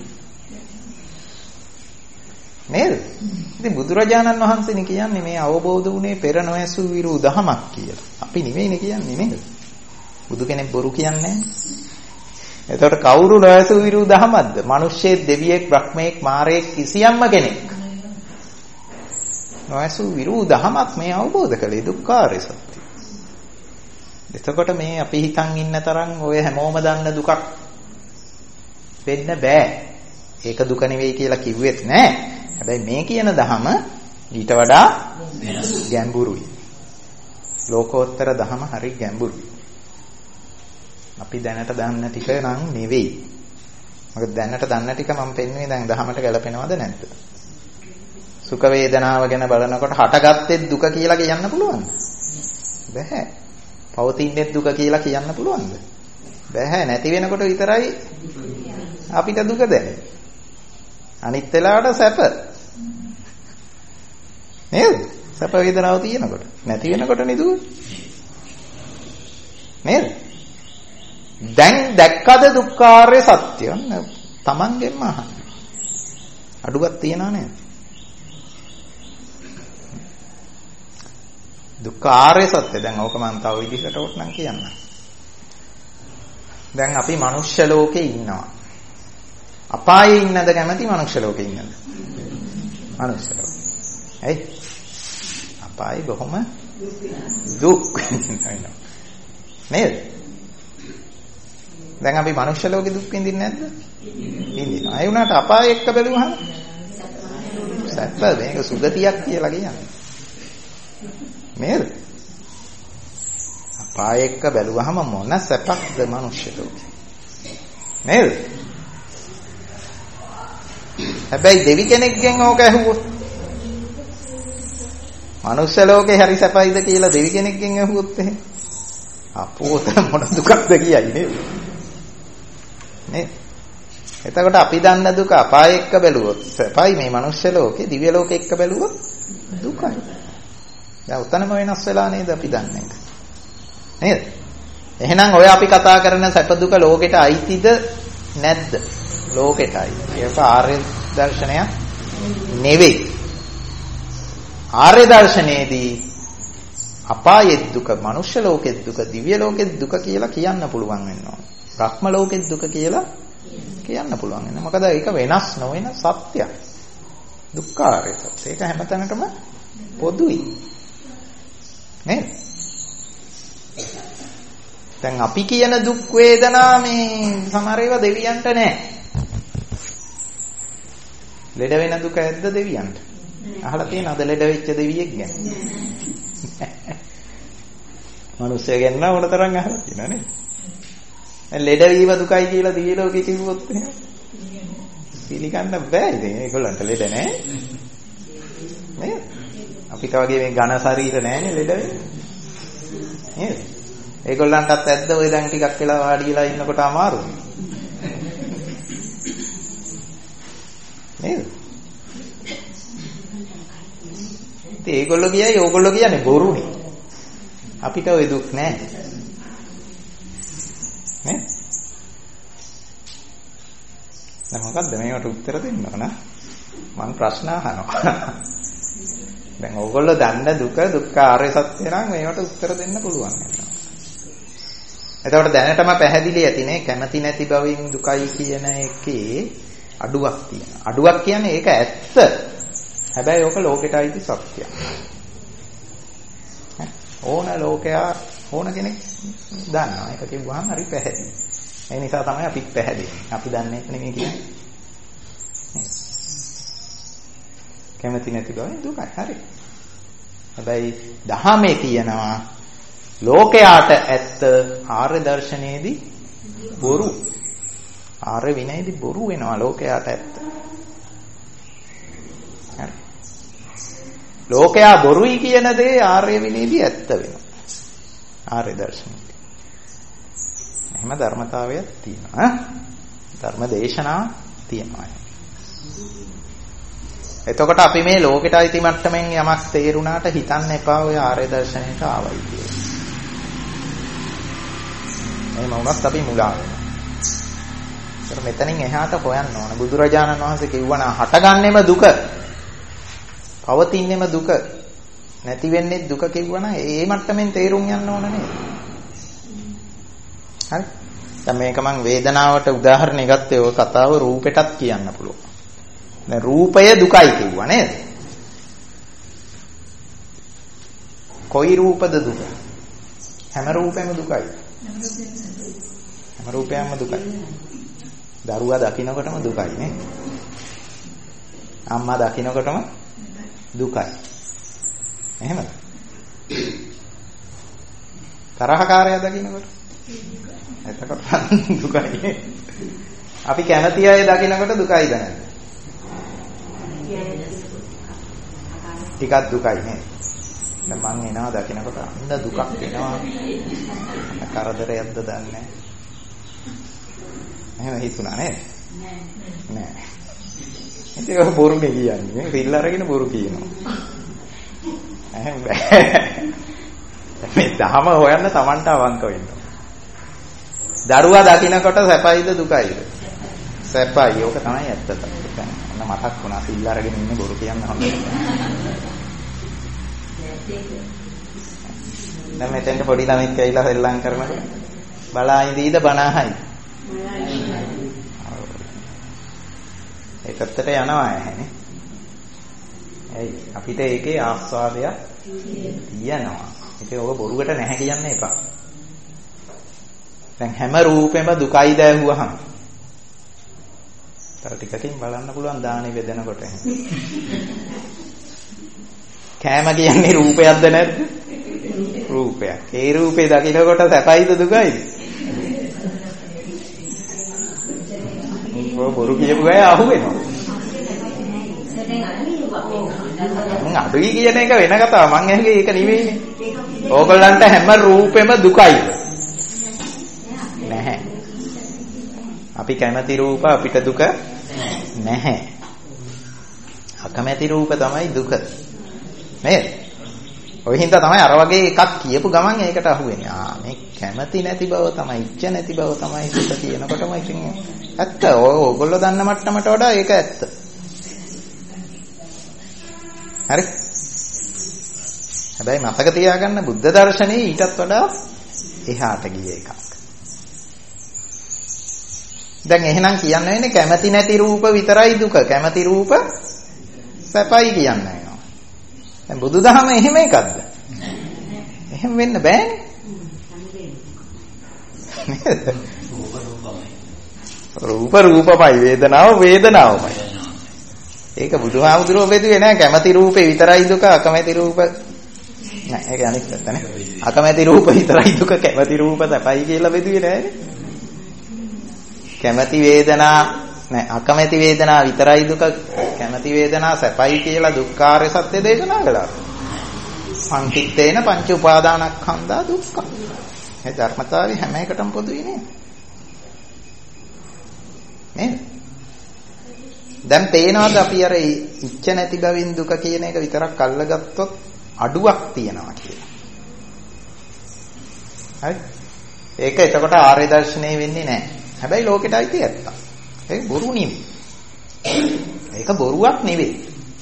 Speaker 1: නේද? ඉතින් බුදුරජාණන් වහන්සේනේ කියන්නේ මේ අවබෝධ වුණේ පෙර නොඇසු විරු දහමක් කියලා. අපි නෙවෙයිනේ කියන්නේ නේද? බුදු කෙනෙක් බොරු කියන්නේ නැහැ. එතකොට කවුරු නොඇසු විරු දහමක්ද? මිනිස්සෙක්, දෙවියෙක්, බ්‍රහ්මයෙක්, මාරයෙක් කිසියම්ම කෙනෙක්. නොඇසු විරු දහමක් මේ අවබෝධ කළේ දුක්ඛාරය සත්‍ය. එතකොට මේ අපි හිතන් ඉන්න තරම් ඔය හැමෝම දන්න දුකක් වෙන්න බෑ. ඒක දුක නෙවෙයි කියලා කිව්වෙත් නෑ. හැබැයි මේ කියන දහම ඊට වඩා ගැඹුරුයි. ලෝකෝත්තර දහම හරි ගැඹුරුයි. අපි දැනට දන්න ටික නම් නෙවෙයි. මොකද දැනට දන්න ටික මම පෙන්වන්නේ දැන් දහමට ගැලපෙනවද නැද්ද? සුඛ වේදනාව ගැන බලනකොට හටගත්තේ දුක කියලා කියන්න පුළුවන්ද? බැහැ. පවතින්නේ දුක කියලා කියන්න පුළුවන්ද? බැහැ. නැති වෙනකොට විතරයි අපිට දුක දැනෙන්නේ. අනිත් වෙලාවට සැප. නේද? සැප වේදනාව තියෙනකොට. නැති වෙනකොට නිදුක. නේද? දැන් දැක්කද දුක්ඛාරය සත්‍ය? තමන්ගෙන්ම අහන්න. අඩුවක් තියනා නේද? දුක්ඛාරය සත්‍ය. දැන් ඕක මම තව විදිහකට උත්නම් කියන්න. දැන් අපි මනුෂ්‍ය ලෝකේ ඉන්නවා. අපායේ ඉන්නද කැමති මනුෂ්‍ය ලෝකේ ඉන්නද? මනුෂ්‍ය ලෝකේ. ඇයි? අපායේ බොහොම දුක් වෙනවා. නේද? දැන් අපි මනුෂ්‍ය ලෝකේ දුක් විඳින්නේ නැද්ද? විඳිනවා. ඒ වුණාට අපාය එක්ක බැලුවහම සැප මේක සුගතියක් කියලා කියන්නේ. නේද? අපාය එක්ක බැලුවහම මොන සැපක්ද මනුෂ්‍ය ලෝකේ. නේද? හැබැයි දෙවි කෙනෙක්ගෙන් ඕක ඇහුවොත් මනුෂ්‍ය ලෝකේ හරි සැපයිද කියලා දෙවි කෙනෙක්ගෙන් ඇහුවොත් එහෙම අපෝත මොන දුකක්ද කියයි නේද? නේ? එතකොට අපි දන්න දුක අපාය එක්ක බැලුවොත් සැපයි මේ මනුෂ්‍ය ලෝකේ, දිව්‍ය ලෝකේ එක්ක බැලුවොත් දුකයි. දැන් උතනම වෙනස් වෙලා නේද අපි දන්නේ. නේද? එහෙනම් ඔය අපි කතා කරන සැප දුක ලෝකෙට අයිතිද නැද්ද? ලෝකෙටයි. ඒක ආර්ය දර්ශනයක් නෙවෙයි. ආර්ය දර්ශනයේදී අපායේ දුක, මනුෂ්‍ය ලෝකෙත් දුක, දිව්‍ය ලෝකෙත් දුක කියලා කියන්න පුළුවන් වෙනවා. බ්‍රහ්ම ලෝකෙත් දුක කියලා කියන්න පුළුවන් වෙනවා. මොකද ඒක වෙනස් නොවන සත්‍යයක්. දුක්ඛාරය සත්‍ය. ඒක හැමතැනටම පොදුයි. නේද? දැන් අපි කියන දුක් වේදනා මේ සමහර ඒවා දෙවියන්ට නෑ. ලෙඩ වෙන දුක ඇද්ද දෙවියන්ට? අහලා තියෙනවද ලෙඩ වෙච්ච දෙවියෙක් ගැන? මිනිස්සු ගැන නම් උනතරම් අහලා තියෙනවා නේද? ලෙඩ වීම දුකයි කියලා දිවි ලෝකෙ කිව්වොත් එහෙම පිළිගන්න බෑ. ඉතින් ඒගොල්ලන්ට ලෙඩ නෑ. නේද? අපිට වගේ මේ ඝන ශරීර නෑනේ ලෙඩ වෙන්නේ. නේද? ඒගොල්ලන්ටත් ඇද්ද ඔය දැන් ටිකක් වෙලා වාඩි වෙලා ඉන්නකොට අමාරුයි. නේද? ඉතින් ඒගොල්ලෝ කියයි ඕගොල්ලෝ කියන්නේ බොරුනේ. අපිට ওই දුක් නෑ. නේ? දැන් මොකද්ද මේකට උත්තර දෙන්න ඕන? මම ප්‍රශ්න අහනවා. දැන් ඕගොල්ලෝ දන්න දුක දුක්ඛාරය සත්‍ය නම් මේකට උත්තර දෙන්න පුළුවන් වෙනවා. එතකොට දැනටම පැහැදිලි ඇතිනේ කැමැති නැති බවින් දුකයි කියන එකේ අඩුවක් තියෙනවා. අඩුවක් කියන්නේ ඒක ඇත්ත. හැබැයි ඕක ලෝකෙට අයිති සත්‍යයක්. ඕන ලෝකයා ඕන කෙනෙක් දන්නවා. ඒක කිව්වහම හරි පැහැදිලි. ඒ නිසා තමයි අපිත් පැහැදිලි. අපි දන්නේ ඒක නෙමෙයි කියන්නේ. කැමැති නැති බවින් දුකයි. හරි. හැබැයි දහමේ කියනවා ලෝකයාට ඇත්ත ආර්ය දර්ශනයේදී බොරු. ආර්ය විනයදී බොරු වෙනවා ලෝකයාට ඇත්ත. හරි. ලෝකයා බොරුයි කියන දේ ආර්ය විනයදී ඇත්ත වෙනවා. ආර්ය දර්ශනයේදී. එහෙම ධර්මතාවයක් තියෙනවා. ධර්ම දේශනා තියෙනවා. එතකොට අපි මේ ලෝකෙට අයිති මට්ටමින් යමක් තේරුණාට හිතන්න එපා ඔය ආර්ය දර්ශනයට ආවයි කියලා. එහෙම වුණත් අපි මුලා වෙනවා. ඒතර මෙතනින් එහාට හොයන්න ඕන. බුදුරජාණන් වහන්සේ කිව්වනා හටගන්නෙම දුක. පවතින්නෙම දුක. නැති වෙන්නේ දුක කිව්වනා ඒ මට්ටමින් තේරුම් යන්න ඕන නේද? හරි. දැන් මේක මම වේදනාවට උදාහරණයක් ගත්තේ ඔය කතාව රූපෙටත් කියන්න පුළුවන්. දැන් රූපය දුකයි කිව්වා නේද? කොයි රූපද දුක? හැම රූපෙම දුකයි. හැම රූපයක්ම දුකයි. දරුවා දකින්නකොටම දුකයි නේ. අම්මා දකින්නකොටම දුකයි. එහෙමද? තරහකාරයා දකින්නකොට එතකොට දුකයි. අපි කැමති අය දකින්නකොට දුකයිද නැද්ද? ටිකක් දුකයි නේ. දැන් මං එනවා දකින්නකොට අන්න දුකක් එනවා. කරදරයක්ද දන්නේ. එහෙම හිතුණා නේද? නෑ. ඉතින් ඔය බොරුනේ කියන්නේ. රිල් අරගෙන බොරු කියනවා. එහෙම බෑ. මේ ධම හොයන්න Tamanට අවංක වෙන්න. දරුවා දකින්නකොට සැපයිද දුකයිද? සැපයි. ඕක තමයි ඇත්ත තමයි. ඔන්න මතක් වුණා රිල් අරගෙන ඉන්නේ බොරු කියන්න හම්බ දැන් මෙතෙන්ට පොඩි ළමෙක් ඇවිල්ලා සෙල්ලම් කරනකොට බලා ඉඳීද බනහයි. ඒ පැත්තට යනවා ඇහැනේ. ඇයි අපිට ඒකේ ආස්වාදයක් තියෙනවා. ඉතින් ඔබ බොරුවට නැහැ කියන්න එපා. දැන් හැම රූපෙම දුකයිද ඇහුවහම තව ටිකකින් බලන්න පුළුවන් දානේ බෙදෙනකොට. කෑම කියන්නේ රූපයක්ද නැද්ද? රූපයක්. ඒ රූපේ දකින්නකොට සැපයිද දුකයිද? බොරු කියපු අය අහු වෙනවා. මං අඩුයි කියන එක වෙන කතාවක්. මං ඇහුවේ ඒක නෙවෙයිනේ. ඕගොල්ලන්ට හැම රූපෙම දුකයි. නැහැ. අපි කැමති රූප අපිට දුක නැහැ. අකමැති රූප තමයි දුක. නේද? ඔය හින්දා තමයි අර වගේ එකක් කියපු ගමන් ඒකට අහු වෙන්නේ. මේ කැමති නැති බව තමයි, ඉච්ඡ නැති බව තමයි දුක කියනකොටම ඉතින් ඇත්ත. ඕගොල්ලෝ දන්න මට්ටමට වඩා ඒක ඇත්ත. හරි? හැබැයි මතක තියාගන්න බුද්ධ දර්ශනයේ ඊටත් වඩා එහාට ගිය එකක්. දැන් එහෙනම් කියන්න වෙන්නේ කැමති නැති රූප විතරයි දුක. කැමති රූප සැපයි කියන්න වෙනවා. දැන් බුදුදහම එහෙම එකක්ද? එහෙම වෙන්න බෑනේ. රූප රූපමයි, වේදනාව වේදනාවමයි. ඒක බුදුහාමුදුරුවෝ බෙදුවේ නෑ කැමති රූපේ විතරයි දුක, අකමැති රූප නෑ. ඒක අනිත් පැත්තනේ. අකමැති රූප විතරයි දුක, කැමති රූප සැපයි කියලා බෙදුවේ නෑනේ. කැමැති වේදනා නෑ, අකමැති වේදනා විතරයි දුක, කැමැති වේදනා සැපයි කියලා දුක්ඛාරය සත්‍ය දේශනා කළා. සංකිට්ඨේන පංච උපාදානස්කන්ධා දුක්ඛ. මේ ධර්මතාවය හැම එකටම පොදුයි නේද? නේද? දැන් පේනවාද අපි අර ඉච්ඡ නැති බවින් දුක කියන එක විතරක් අල්ලගත්තොත් අඩුවක් තියනවා කියලා. හරි? ඒක එතකොට ආර්ය දර්ශනය වෙන්නේ නැහැ. හැබැයි ලෝකෙට අයිති ඇත්ත. ඒක බොරු නෙවෙයි. ඒක බොරුවක් නෙවෙයි.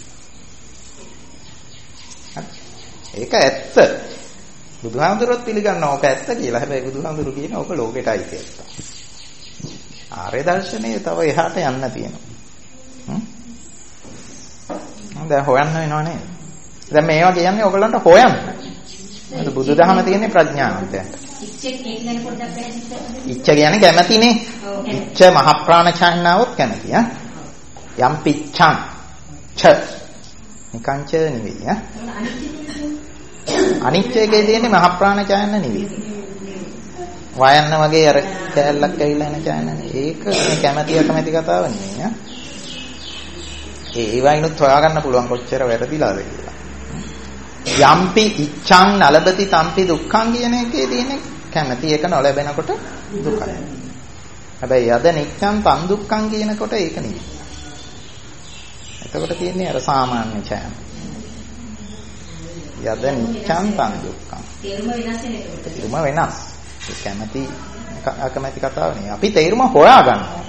Speaker 1: ඒක ඇත්ත. බුදුහාමුදුරුවෝ පිළිගන්නවා ඕක ඇත්ත කියලා. හැබැයි බුදුහාමුදුරුවෝ කියන ඕක ලෝකෙට අයිති ඇත්ත. ආර්ය දර්ශනය තව එහාට යන්න තියෙනවා. දැන් හොයන්න වෙනව නේද? දැන් මේවා කියන්නේ ඔයගලන්ට හොයන්න. මොකද බුදුදහම තියෙන්නේ ප්‍රඥාවන්තයන්ට. ඉච්ඡ කියන්නේ කැමැතිනේ. ඉච්ඡ මහ ප්‍රාණ ඡාන්නාවොත් කැමැති ඈ. යම් පිච්ඡං ඡ නිකංච නෙවෙයි ඈ. අනිච්ච එකේ තියෙන්නේ මහ ප්‍රාණ ඡායන්න නෙවෙයි. වයන්න වගේ අර කැලලක් ඇවිල්ලා එන චානනේ. ඒක කැමැති කතාව නෙවෙයි ඈ. ඒ වයින්ුත් හොයාගන්න පුළුවන් කොච්චර වැරදිලාද කියලා. යම්පි ඉච්ඡං නලබති තම්පි දුක්ඛං කියන එකේ තියෙන කැමැති එක නොලැබෙනකොට දුකයි. හැබැයි යද නිච්ඡං තන් දුක්ඛං කියනකොට ඒක නෙවෙයි. එතකොට තියෙන්නේ අර සාමාන්‍ය ඡාන. යද නිච්ඡං තන් දුක්ඛං. තේරුම වෙනස් නේ ඒක. තේරුම වෙනස්. ඒ කැමැති අකමැති කතාව නෙවෙයි. අපි තේරුම හොයාගන්නවා.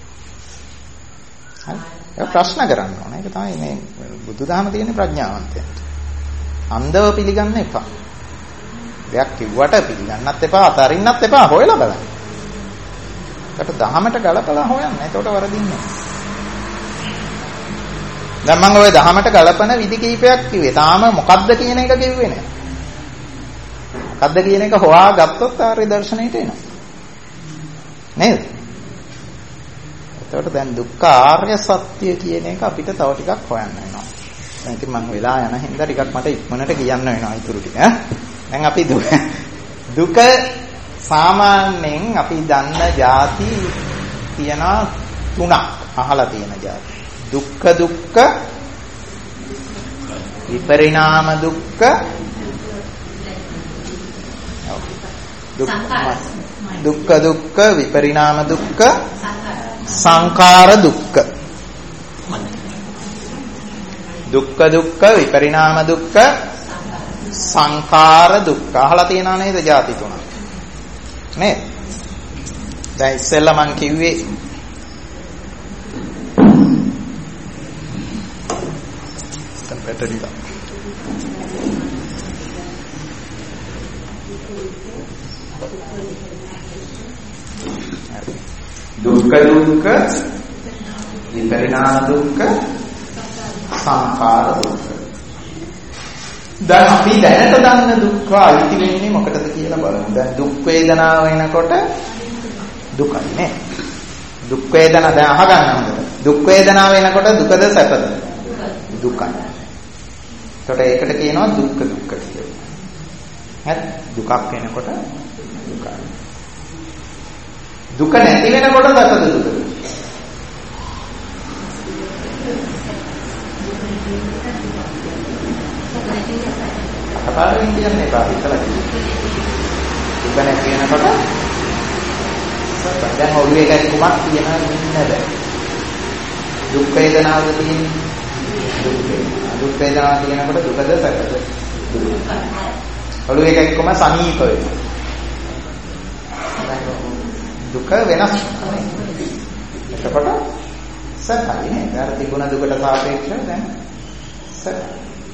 Speaker 1: හරි. ඒක ප්‍රශ්න කරන්න ඕනේ. ඒක තමයි මේ බුදුදහම තියෙන ප්‍රඥාවන්තයන්ට. අන්ධව පිළිගන්න එපා. දෙයක් කිව්වට පිළිගන්නත් එපා, අතරින්නත් එපා, හොයලා බලන්න. ඒකට දහමට ගලපලා හොයන්න. ඒකට වරදින්නේ. දැන් මම ওই දහමට ගලපන විදි කීපයක් කිව්වේ. තාම මොකද්ද කියන එක කිව්වේ නෑ. මොකද්ද කියන එක හොයාගත්තොත් ආර්ය දර්ශනයට එනවා. නේද? එතකොට දැන් දුක්ඛ ආර්ය සත්‍ය කියන එක අපිට තව ටිකක් හොයන්න වෙනවා. දැන් ඉතින් මම වෙලා යන හින්දා ටිකක් මට ඉක්මනට කියන්න වෙනවා ඊටු ටික. දැන් අපි දුක සාමාන්‍යයෙන් අපි දන්න જાති තියන තුනක් අහලා තියෙන જાති. දුක්ඛ විපරිණාම දුක්ඛ දුක්ඛ විපරිණාම දුක්ඛ සංඛාර දුක්ඛ. දුක්ඛ විපරිණාම දුක්ඛ සංඛාර දුක්ඛ. අහලා තියෙනා නේද જાති තුනක් නේද? දැන් ඉස්සෙල්ලා මං කිව්වේ පැටලිලා දුක්ඛ විපරිණාම දුක්ඛ සංඛාර දුක්ඛ. දැන් අපි දැනට දන්න දුක්ඛ අයිති වෙන්නේ මොකටද කියලා බලමු. දැන් දුක් වේදනාව වෙනකොට දුකයි නේ. දුක් වේදනා දැන් අහගන්න හොඳට. දුක් වේදනාව වෙනකොට දුකද සැපද? දුකයි. ඒකට ඒකට කියනවා දුක්ඛ කියලා. හරි? දුකක් වෙනකොට දුකයි. දුක නැති වෙනකොට සැපද දුකද? අපාරින් කියන්නේ බා ඉතලා දුක නැති වෙනකොට දැන් ඔළුවේ ගැක්කුමක් තියනවා නේද? දුක් වේදනාවද තියෙන්නේ? දුක් වේදනාව කියනකොට දුකද සැපද? ඔළුවේ ගැක්කුම සනීප වෙනවා. දුක වෙනස් වෙනවා. එතකොට සැපයි නේද? අර තිබුණ දුකට සාපේක්ෂව දැන් සැපයි.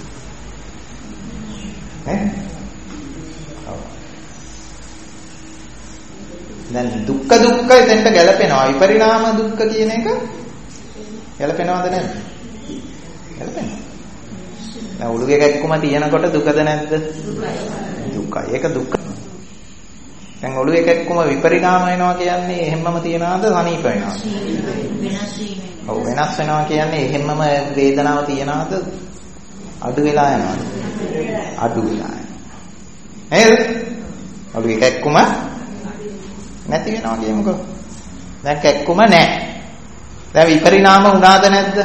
Speaker 1: දැන් දුක්ඛ එතෙන්ට ගැලපෙනවා. විපරිණාම දුක්ඛ කියන එක ගැලපෙනවද නැද්ද? ගැලපෙනවා. දැන් උළුගේ කැක්කුම තියෙනකොට දුකද නැද්ද? දුකයි. ඒක දුක්ඛ. දැන් ඔළුවේ කැක්කුම විපරිණාම වෙනවා කියන්නේ එහෙම්මම තියනවාද සනීප වෙනවද? ඔව් වෙනස් වෙනවා කියන්නේ එහෙම්මම වේදනාව තියනවාද අඩු වෙලා යනවාද? අඩු වෙලා යනවා. නේද? ඔළුවේ කැක්කුම නැති වෙනවා කියමුකෝ. දැන් කැක්කුම නැහැ. දැන් විපරිණාම වුණාද නැද්ද?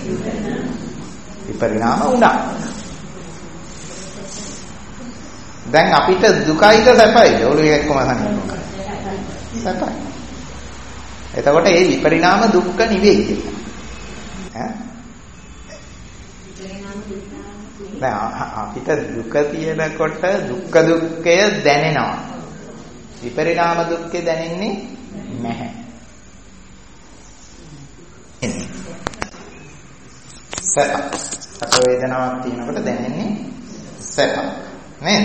Speaker 1: විපරිණාම වුණා. දැන් අපිට දුකයිද සැපයිද? ඔළුවේ කැක්කුම සනීප. සැපයි. එතකොට ඒ විපරිණාම දුක්ඛ නෙවෙයි. ඈ? දැන් අපිට දුක තියෙනකොට දුක්ඛ දුක්ඛය දැනෙනවා. විපරිණාම දුක්ඛය දැනෙන්නේ නැහැ. සැප. සැප වේදනාවක් තියෙනකොට දැනෙන්නේ සැප. නේද?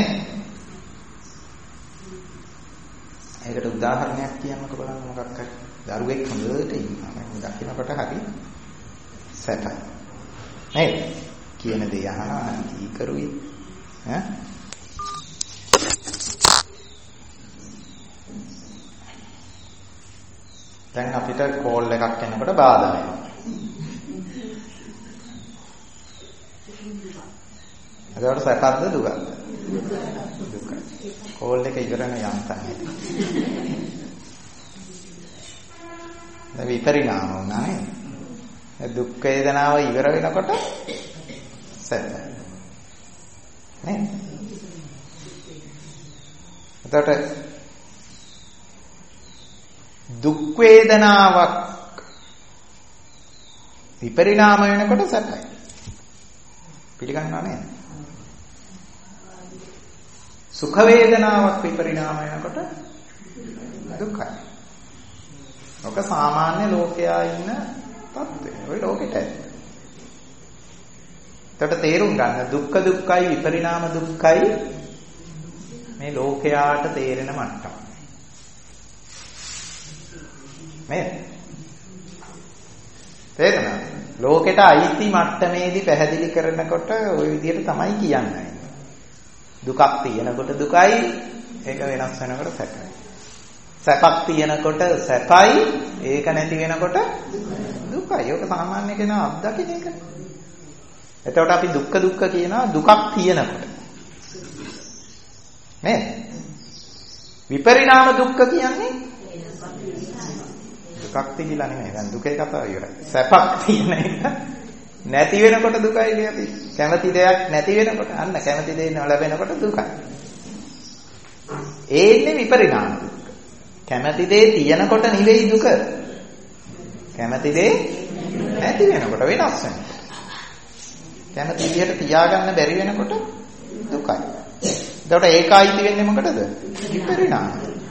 Speaker 1: ඒකට උදාහරණයක් කියන්නකෝ බලන්න මොකක් හරි. දරුවෙක් හොඳට ඉන්නවා. මම දකින්නකොට හරි සැපයි. නේද? කියන දේ අහනවා කී කරුවේ ඈ දැන් අපිට කෝල් එකක් එනකොට බාධා වෙනවා එතකොට සැපද දුකද? දුකයි. කෝල් එක ඉවරන යන්තම් ඇති. දැන් විපරිණාම වුණා නේද? දුක් වේදනාව ඉවර වෙනකොට සැප. නේ? එතකොට දුක් වේදනාවක් විපරිණාම වෙනකොට සැපයි. පිළිගන්නවා නේද? සුඛ වේදනාවක් විපරිණාම වෙනකොට දුකයි. ඔක සාමාන්‍ය ලෝකයා ඉන්න තත්ත්වය. ඔය ලෝකෙට ඇති. එතකොට තේරුම් ගන්න දුක්ඛ දුක්ඛයි විපරිණාම දුක්ඛයි මේ ලෝකයාට තේරෙන මට්ටම. මේ තේරෙනවද? ලෝකෙට අයිති මට්ටමේදී පැහැදිලි කරනකොට ওই විදිහට තමයි කියන්නේ. දුකක් තියෙනකොට දුකයි, ඒක වෙනස් වෙනකොට සැපයි. සැපක් තියෙනකොට සැපයි, ඒක නැති වෙනකොට දුකයි. ඒක සාමාන්‍ය කෙනා අත්දකින එක. එතකොට අපි දුක්ඛ දුක්ඛ කියනවා දුකක් තියෙනකොට. නේ? විපරිණාම දුක්ඛ කියන්නේ දුකක් තිබිලා නෙමෙයි. දැන් දුකේ කතාව ඉවරයි. සැපක් තියෙන එක නැති වෙනකොට දුකයි අපි. කැමති දෙයක් නැති වෙනකොට අන්න කැමති දේ නොලැබෙනකොට දුකයි. ඒන්නේ විපරිණාම දුක්ඛ. කැමති දේ තියෙනකොට නෙවෙයි දුක. කැමති දේ නැති වෙනකොට වෙනස් වෙනවා. කැමති විදිහට තියාගන්න බැරි වෙනකොට දුකයි. එතකොට ඒකයිති වෙන්නේ මොකටද? විපරිණාම.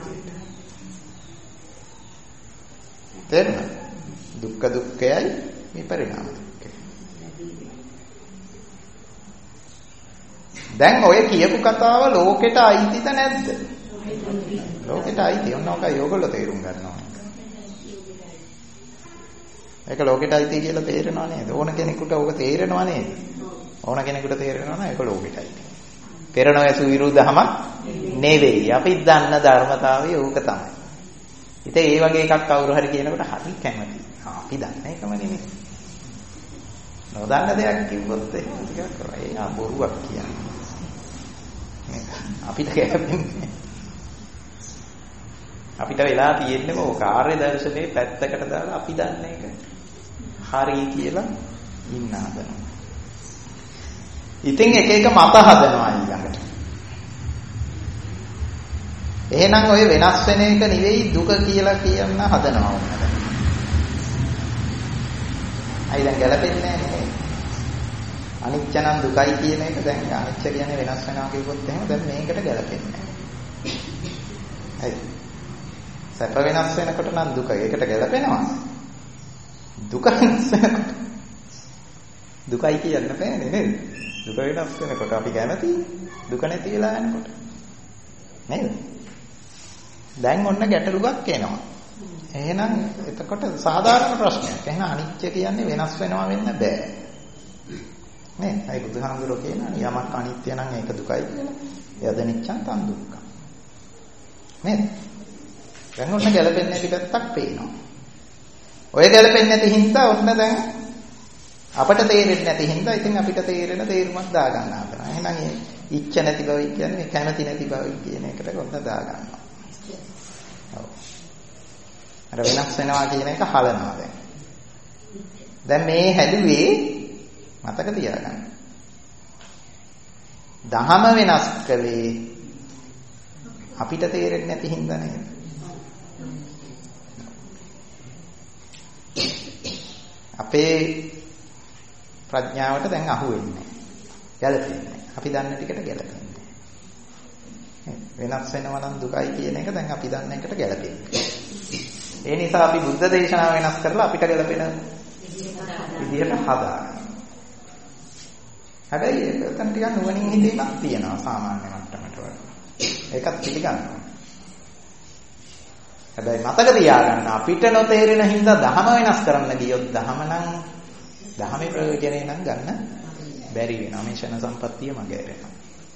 Speaker 1: තේරුණාද? දුක්ඛ දුක්ඛයයි විපරිණාම දුක්ඛය. දැන් ඔය කියපු කතාව ලෝකෙට අයිතිද නැද්ද? ලෝකෙට අයිති. ඔන්නෝකයි ඔයගොල්ලෝ තේරුම් ගන්නවා. ඒක ලෝකෙට අයිති කියලා තේරෙනව නේද? ඕන කෙනෙකුට ඕක තේරෙනව නේද? ඕන කෙනෙකුට තේරෙනව නේද? ඒක ලෝකෙට අයිති. පෙරණ ඇසු විරුද්ධහම නෙවෙයි. අපි දන්න ධර්මතාවය ඕක තමයි. ඉතින් ඒ වගේ එකක් කවුරු හරි කියනකොට හරි කැමතියි. අපි දන්න එකම නෙමෙයි. නොදන්න දෙයක් කිව්වොත් ඒක ටිකක් කරා. ඒ බොරුවක් කියන්නේ. අපිට කැපෙන්නේ. අපිට වෙලා තියෙන්නේ මොකක් කාර්ය දර්ශනේ පැත්තකට දාලා අපි දන්න එක හරි කියලා ඉන්න හදනවා. ඉතින් එක එක මත හදනවා ඊළඟට. එහෙනම් ඔය වෙනස් වෙන එක නෙවෙයි දුක කියලා කියන්න හදනවා උන්නද. අයි දැන් ගැලපෙන්නේ නැහැ. අනිච්ච නම් දුකයි කියන එක දැන් අනිච්ච කියන්නේ වෙනස් වෙනවා කියපොත් එහෙම දැන් මේකට ගැලපෙන්නේ නැහැ. හරි. සැප වෙනස් වෙනකොට නම් දුක ඒකට ගැලපෙනවා. දුක වෙනස් වෙනකොට දුකයි කියන්න බෑනේ නේද? දුක වෙනස් වෙනකොට අපි කැමති දුක නැති වෙලා යනකොට. නේද? දැන් ඔන්න ගැටලුවක් එනවා. එහෙනම් එතකොට සාධාරණ ප්‍රශ්නයක්. එහෙනම් අනිත්‍ය කියන්නේ වෙනස් වෙනවා වෙන්න බෑ. නේ? ඒ බුදුහාමුදුරුවෝ කියනවා යමක් අනිත්‍ය නම් ඒක දුකයි කියලා. යද නිච්ඡං තන් දුක්ඛ. නේද? දැන් ඔන්න ගැලපෙන්නේ නැති පැත්තක් පේනවා. ඔය ගැලපෙන්නේ නැති හින්දා ඔන්න දැන් අපට තේරෙන්නේ නැති හින්දා ඉතින් අපිට තේරෙන තේරුමක් දාගන්න හදනවා. එහෙනම් ඉච්ඡ නැති බව කියන්නේ කැමැති නැති බව කියන එකට ඔන්න දාගන්නවා. ඔව්. අර වෙනස් වෙනවා කියන එක හලනවා දැන්. දැන් මේ හැදුවේ මතක තියාගන්න. දහම වෙනස් කළේ අපිට තේරෙන්නේ නැති හින්දා නේද? අපේ ප්‍රඥාවට දැන් අහු වෙන්නේ. ගැලපෙන්නේ. අපි දන්න ටිකට ගැලපෙන්නේ. වෙනස් වෙනවා නම් දුකයි කියන එක දැන් අපි දන්න එකට ගැලපෙන්නේ. ඒ නිසා අපි බුද්ධ දේශනාව වෙනස් කරලා අපිට ගැලපෙන විදිහට හදාගන්න. හැබැයි එතන ටිකක් නුවණින් හිතීමක් තියෙනවා සාමාන්‍ය මට්ටමට වඩා. ඒකත් පිළිගන්නවා. හැබැයි මතක තියාගන්න අපිට නොතේරෙන හින්දා ධහම වෙනස් කරන්න ගියොත් ධහමේ ප්‍රයෝජනේ නම් ගන්න බැරි වෙනවා. මේ ෂණ සම්පත්තිය මගහැරෙනවා.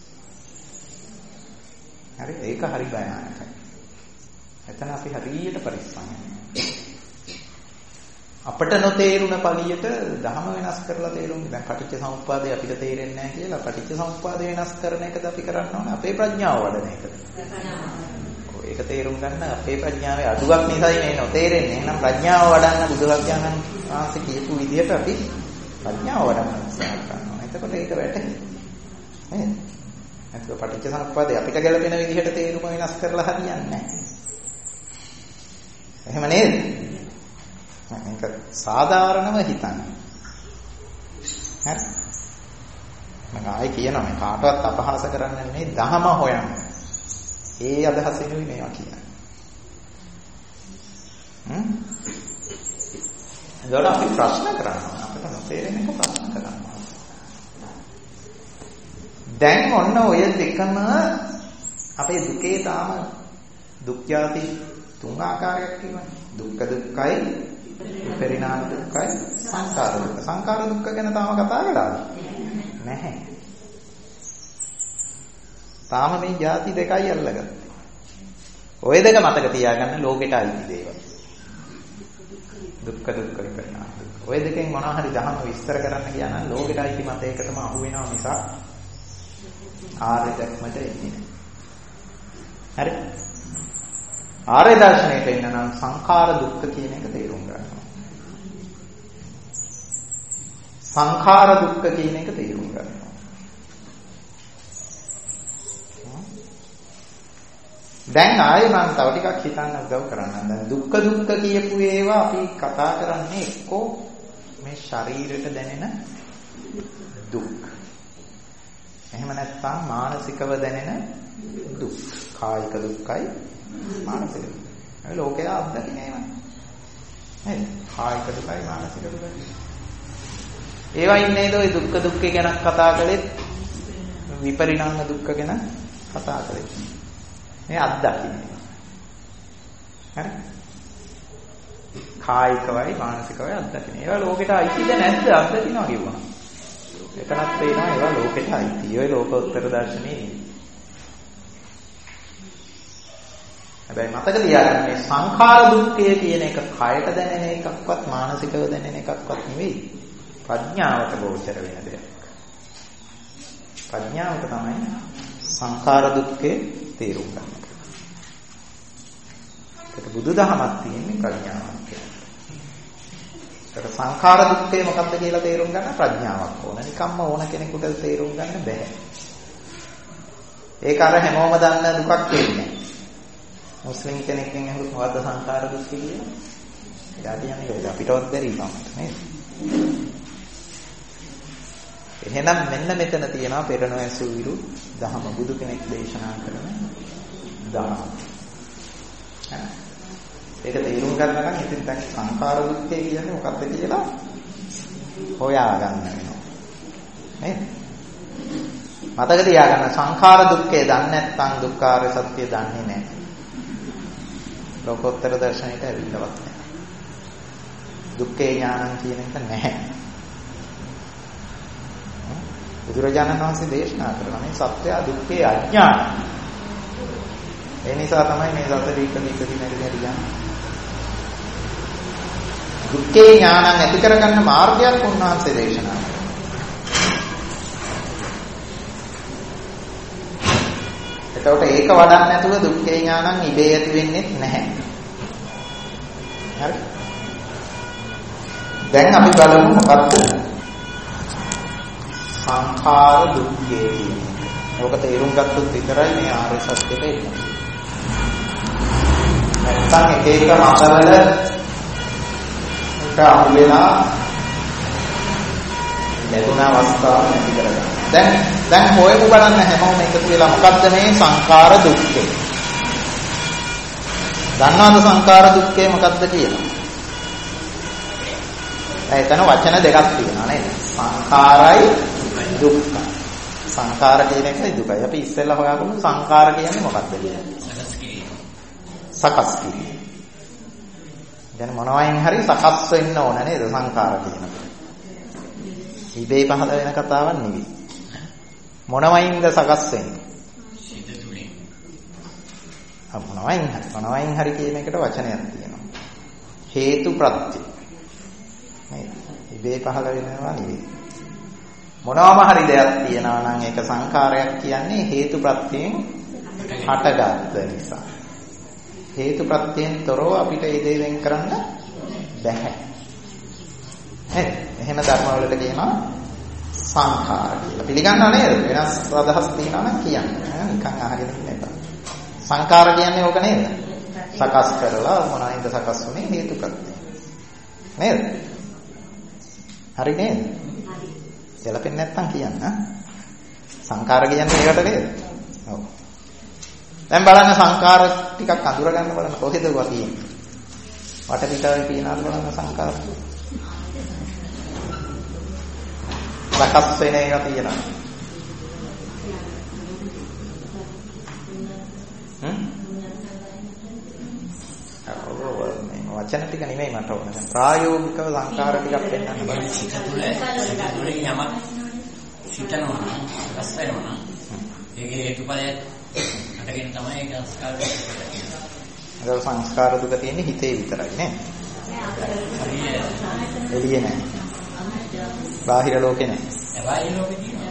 Speaker 1: හරි ඒක හරි භයානකයි. එතන අපි හරියට පරිස්සම් වෙනවා. අපට නොතේරුණ පළියට ධර්ම වෙනස් කරලා තේරුම් දැන් පටිච්ච සමුප්පාදේ අපිට තේරෙන්නේ නැහැ කියලා පටිච්ච සමුප්පාදේ වෙනස් කරන එකද අපි කරන්න ඕනේ අපේ ප්‍රඥාව වඩන එකද? ඒක තේරුම් ගන්න අපේ ප්‍රඥාවේ අඩුවක් නිසායි මේ නොතේරෙන්නේ. එහෙනම් ප්‍රඥාව වඩන්න බුදුරජාණන් වහන්සේ කියපු විදිහට අපි ප්‍රඥාව වඩන්න උත්සාහ කරනවා. එතකොට ඒක වැටහෙයි. නේද? එතකොට පටිච්ච සමුප්පාදේ අපිට ගැලපෙන විදිහට තේරුම වෙනස් කරලා හරියන්නේ නැහැ. එහෙම නේද? මේක සාධාරණව හිතන්න. හරි. මම ආයේ කියනවා මේ කාටවත් අපහාස කරන්න නෙමෙයි ධහම හොයන්න. ඒ අදහසිනුයි මේවා කියන්නේ. එතකොට අපි ප්‍රශ්න කරනවා. අපිට තේරෙන එක ප්‍රශ්න කරනවා. දැන් ඔන්න ඔය දෙකම අපේ දුකේ තාම දුක් යාති තුන් ආකාරයක් තියෙනවා. දුක්ඛ දුක්ඛයි, විපරිණාම දුක්ඛයි, සංඛාර දුක්ඛ. සංඛාර දුක්ඛ ගැන තාම කතා කරලාද? නැහැ. තාම මේ ಜಾති දෙකයි අල්ලගත්තේ. ඔය දෙක මතක තියාගන්න ලෝකෙට අයිති දේවල්. දුක්ඛ දුක්ඛ විපරිණාම දුක්ඛ. ඔය දෙකෙන් මොනවා හරි දහම විස්තර කරන්න කියන ලෝකෙට අයිති මතයකටම අහු වෙනවා මිසක් ආර්ය ධර්මයට එන්නේ නැහැ. හරි? ආර්ය දර්ශනයට එන්න නම් සංඛාර දුක්ඛ කියන එක තේරුම් ගන්නවා. සංඛාර දුක්ඛ කියන එක තේරුම් ගන්නවා. දැන් ආයෙ මම තව ටිකක් හිතන්න උදව් කරන්නම්. දැන් දුක්ඛ දුක්ඛ කියපු ඒවා අපි කතා කරන්නේ එක්කෝ මේ ශරීරයට දැනෙන දුක්. එහෙම නැත්නම් මානසිකව දැනෙන දුක්. කායික දුක්ඛයි මානසික දුක්ඛයි. ඒ ලෝකයේ අත්දකින්න ඒවා. නේද? කායික දුක්ඛයි මානසික දුක්ඛයි. ඒවා ඉන්නේද ඔය දුක්ඛ දුක්ඛ ගැන කතා කළෙත් විපරිණාම දුක්ඛ ගැන කතා කළෙත්. මේ අත්දකින්නේ. හරි? කායිකවයි මානසිකවයි අත්දකින්නේ. ඒවා ලෝකෙට අයිතිද නැද්ද අත්දකින්නවා කියුවා. එතනත් පේනවා ඒවා ලෝකෙට අයිති. ඔය ලෝකෝත්තර දර්ශනේ. හැබැයි මතක තියාගන්න මේ සංඛාර දුක්ඛය කියන එක කයට දැනෙන එකක්වත් මානසිකව දැනෙන එකක්වත් නෙවෙයි. ප්‍රඥාවට ගෝචර වෙන දෙයක්. ප්‍රඥාවට තමයි සංඛාර දුක්ඛේ තේරුම් ගන්න. ඒක බුදුදහමක් තියෙන්නේ ප්‍රඥාවක් කියලා. ඒක සංඛාර දුක්ඛේ මොකක්ද කියලා තේරුම් ගන්න ප්‍රඥාවක් ඕන. නිකම්ම ඕන කෙනෙකුට තේරුම් ගන්න බෑ. ඒක අර හැමෝම දන්න දුකක් වෙන්නේ. මුස්ලිම් කෙනෙක්ගෙන් අහුවොත් මොකද්ද සංඛාර දුක්ඛ කියලා? එයාට කියන්නේ අපිටවත් බැරි කමක් නේද? එහෙනම් මෙන්න මෙතන තියෙනවා පෙර නොඇසු විරු දහම බුදු කෙනෙක් දේශනා කරන දහම. ඒක තේරුම් ගන්න නම් ඉතින් දැන් සංඛාර දුක්ඛය කියන්නේ මොකක්ද කියලා හොයා ගන්න වෙනවා. නේද? මතක තියාගන්න සංඛාර දුක්ඛය දන්නේ නැත්නම් දුක්ඛාරය සත්‍ය දන්නේ නැහැ. ලෝකෝත්තර දර්ශනයට ඇවිල්ලවත් නැහැ. දුක්ඛේ ඥානං කියන එක නැහැ. බුදුරජාණන් වහන්සේ දේශනා කරනවා මේ සත්‍ය දුක්ඛේ අඥාන. ඒ නිසා තමයි මේ සතර ඉක්කදී නැති යන්නේ. දුක්ඛේ ඥානං ඇති කරගන්න මාර්ගයක් උන්වහන්සේ දේශනා කරනවා. එතකොට ඒක වඩන්න නැතුව දුක්ඛේ ඥානං ඉබේ ඇති වෙන්නේ නැහැ. හරි? දැන් අපි බලමු මොකක්ද සංඛාර දුක්ඛය කියන්නේ. ඔක තේරුම් ගත්තොත් විතරයි මේ ආර්ය සත්‍යෙට එන්නේ. නැත්නම් එක එක මාතවල එක අහුවෙලා ලැබුණ අවස්ථාව නැති කරගන්න. දැන් හොයමු බලන්න හැමෝම එකතු වෙලා මොකද්ද මේ සංඛාර දුක්ඛය? දන්නවද සංඛාර දුක්ඛය මොකද්ද කියලා? එතන වචන දෙකක් තියෙනවා නේද? සංඛාරයි දුක්ඛ. සංඛාර කියන එකයි දුකයි. අපි ඉස්සෙල්ලා හොයාගමු සංඛාර කියන්නේ මොකක්ද කියලා. සකස් කිරීම. දැන් මොනවායින් හරි සකස් වෙන්න ඕන නේද සංඛාර කියනකොට. ඉබේ පහළ වෙන කතාවක් නෙවෙයි. මොනවායින්ද සකස් වෙන්නේ? සිත තුලින්. මොනවායින් හරි කියන එකට වචනයක් තියෙනවා. හේතු ප්‍රත්‍ය. නේද? ඉබේ පහළ වෙනවා නෙවෙයි. මොනවාම හරි දෙයක් තියනවා නම් ඒක සංඛාරයක් කියන්නේ හේතුප්‍රත්‍යයෙන් හටගත්ත නිසා. හේතුප්‍රත්‍යයෙන් තොරව අපිට ඒ දේ වෙන් කරන්න බැහැ. නේද? එහෙම ධර්ම වලට කියනවා සංඛාර කියලා. පිළිගන්නව නේද? වෙනස් අදහස් තියනවා නම් කියන්න. නිකන් අහගෙන ඉන්න එපා. සංඛාර කියන්නේ ඕක නේද? සකස් කරලා මොනයින්ද සකස් වුනේ හේතුප්‍රත්‍ය. නේද? හරි නේද? ගැලපෙන්නේ නැත්තම් කියන්න. සංඛාර කියන්නේ ඒකට නේද? ඔව්. දැන් බලන්න සංඛාර ටිකක් අඳුර ගන්න බලන්න කොහෙද ඒවා තියෙන්නේ? වටපිටාවේ තියෙනවද බලන්න සංඛාර. සකස් වෙන ඒවා තියෙනවා. වචන ටික නෙමෙයි මට ඕන. දැන් ප්‍රායෝගිකව සංඛාර ටිකක් පෙන්නන්න බලන්න.
Speaker 2: සිත තුළ යමක් සිතනවා නම් රස වෙනවා නම් ඒකේ හේතුඵලය අටගෙන තමයි ඒක සංස්කාර වෙන්නේ.
Speaker 1: ඒක සංස්කාර දුක තියෙන්නේ හිතේ විතරයි නේ. එළියේ නෑ. බාහිර ලෝකේ නෑ.
Speaker 2: බාහිර ලෝකේ තියෙනවා.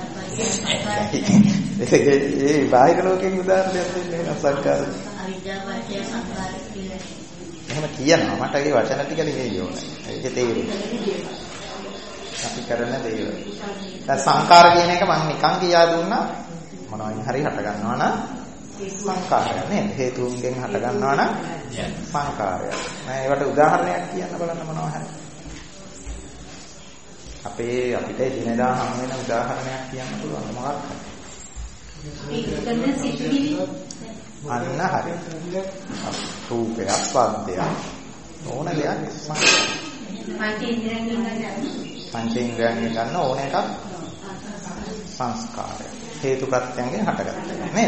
Speaker 1: ඒ බාහිර ලෝකෙන් උදාහරණයක් දෙන්න වෙන සංස්කාර.
Speaker 3: අවිද්‍යාවන්ගේ සංස්කාරය කියලා.
Speaker 1: එහෙම කියනවා මට ඒ වචන ටික නෙවෙයි ඕනේ. ඒකේ තේරුම. අපි කරන දේවල්. දැන් සංකාර කියන එක මම නිකන් කියා දුන්නා මොනවයින් හරි හට ගන්නවා නම් සංකාරය නේද? හේතුන්ගෙන් හට ගන්නවා නම් සංකාරය. මම ඒකට උදාහරණයක් කියන්න බලන්න මොනවා හරි. අපිට දිනදා හම් වෙන උදාහරණයක් කියන්න පුළුවන් මොකක්ද? අන්න හරි. රූපයක්, ශබ්දයක් ඕන දෙයක් පංචේන්ද්‍රයන්ගෙන් ගන්න ඕන එකක් සංස්කාරය. හේතු ප්‍රත්‍යයෙන් හටගත්ත එක නේද?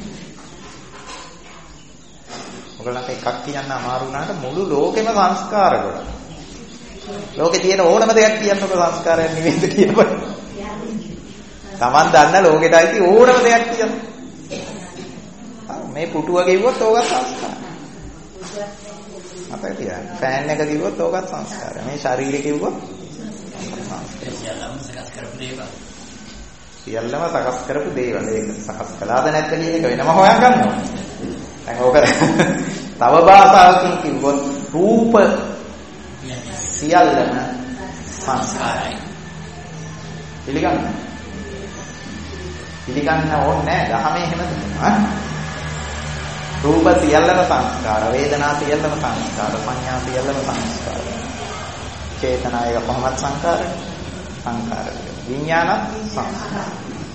Speaker 1: ඔයගලන්ට එකක් කියන්න අමාරු වුණාට මුළු ලෝකෙම සංස්කාර ගොඩක්. ලෝකේ තියෙන ඕනම දෙයක් කියන්නකො සංස්කාරයක් නෙවෙයිද කියනකොට. Taman දන්න ලෝකෙට ඇති ඕනම දෙයක් කියන්න. මේ පුටුව ගෙවුවොත් ඕකත් සංස්කාරය. අපේ තියන්න. ෆෑන් එක ගෙවුවොත් ඕකත් සංස්කාරය. මේ ශරීරය ගෙවුවොත්
Speaker 2: සියල්ලම සකස් කරපු දේවල්.
Speaker 1: සියල්ලම සකස් කරපු දේවල්. ඒක සකස් කළාද නැත්ද කියන එක වෙනම හොයා ගන්නවා. දැන් ඕක තව භාෂාවකින් කිව්වොත් රූප සියල්ලම සංස්කාරයි. පිළිගන්න ඕනේ නැහැ. දහමේ එහෙම තියෙනවා. රූප සියල්ලම සංස්කාර, වේදනා සියල්ලම සංස්කාර, සංඥා සියල්ලම සංස්කාර. චේතනා එක කොහොමද සංස්කාරය? සංස්කාරය. විඥාන සංස්කාර.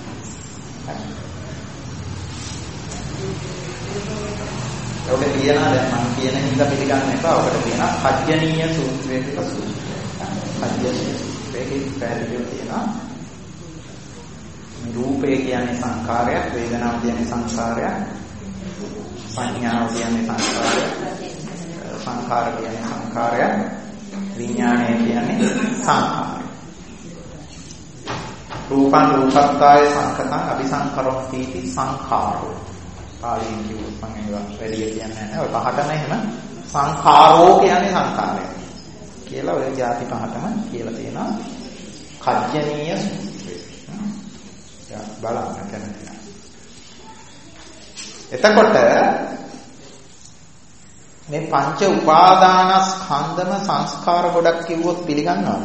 Speaker 1: ඔබ කියනවා දැන් මම කියන හින්දා පිළිගන්න එපා. ඔබට කියනවා පජ්ජනීය සූත්‍රයේ කියලා සූත්‍රය. පජ්ජනීය සූත්‍රයේ පැහැදිලිව තියෙනවා. රූපය කියන්නේ සංස්කාරයක්, වේදනාව කියන්නේ සංස්කාරයක්, සංඥාව කියන්නේ සංස්කාරයක්, සංඛාර කියන්නේ සංඛාරයක්, විඥානය කියන්නේ සංඛාරය. රූපං රූපත්තාය සංඛතං අபிසංකරොත්ති සංඛාරෝ. පාලියෙන් කියුවොත් මම ඒවා වැඩි කියන්නේ නැහැ. ඔය පහටම එහෙම සංඛාරෝ කියන්නේ සංඛාරය කියලා ඔය ಜಾති පහටම කියලා තියෙනවා. කජ්ජනීය සූත්‍රය. බලන්න කැමතියි. එතකොට මේ පංච උපාදානස්කන්ධම සංස්කාර ගොඩක් කිව්වොත් පිළිගන්නවද?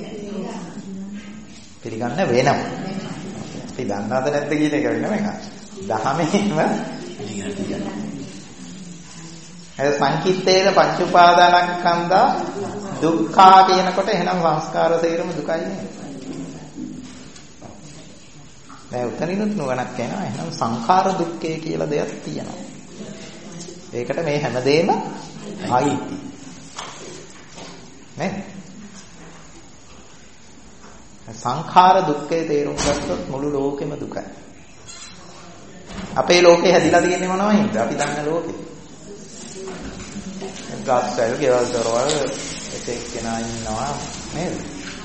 Speaker 1: පිළිගන්න වෙනවා. අපි දන්නවද නැද්ද කියන එක වෙනම එකක්. දහමේම පිළිගන්නවා. ඒ සංකිට්ඨේන පංච උපාදානස්කන්ධා දුක්ඛා කියනකොට එහෙනම් සංස්කාර සේරම දුකයි නේද? දැන් උතනිනුත් නුවණක් එනවා. එහෙනම් සංඛාර දුක්ඛය කියලා දෙයක් තියෙනවා. ඒකට මේ හැමදේම අයිති. නේද? සංඛාර දුක්ඛය තේරුම් ගත්තොත් මුළු ලෝකෙම දුකයි. අපේ ලෝකේ හැදිලා තියෙන්නේ මොනවයින්ද? අපි දන්න ලෝකේ. ගස්වල, ගෙවල් දොරවල් එකෙක් කෙනා ඉන්නවා නේද?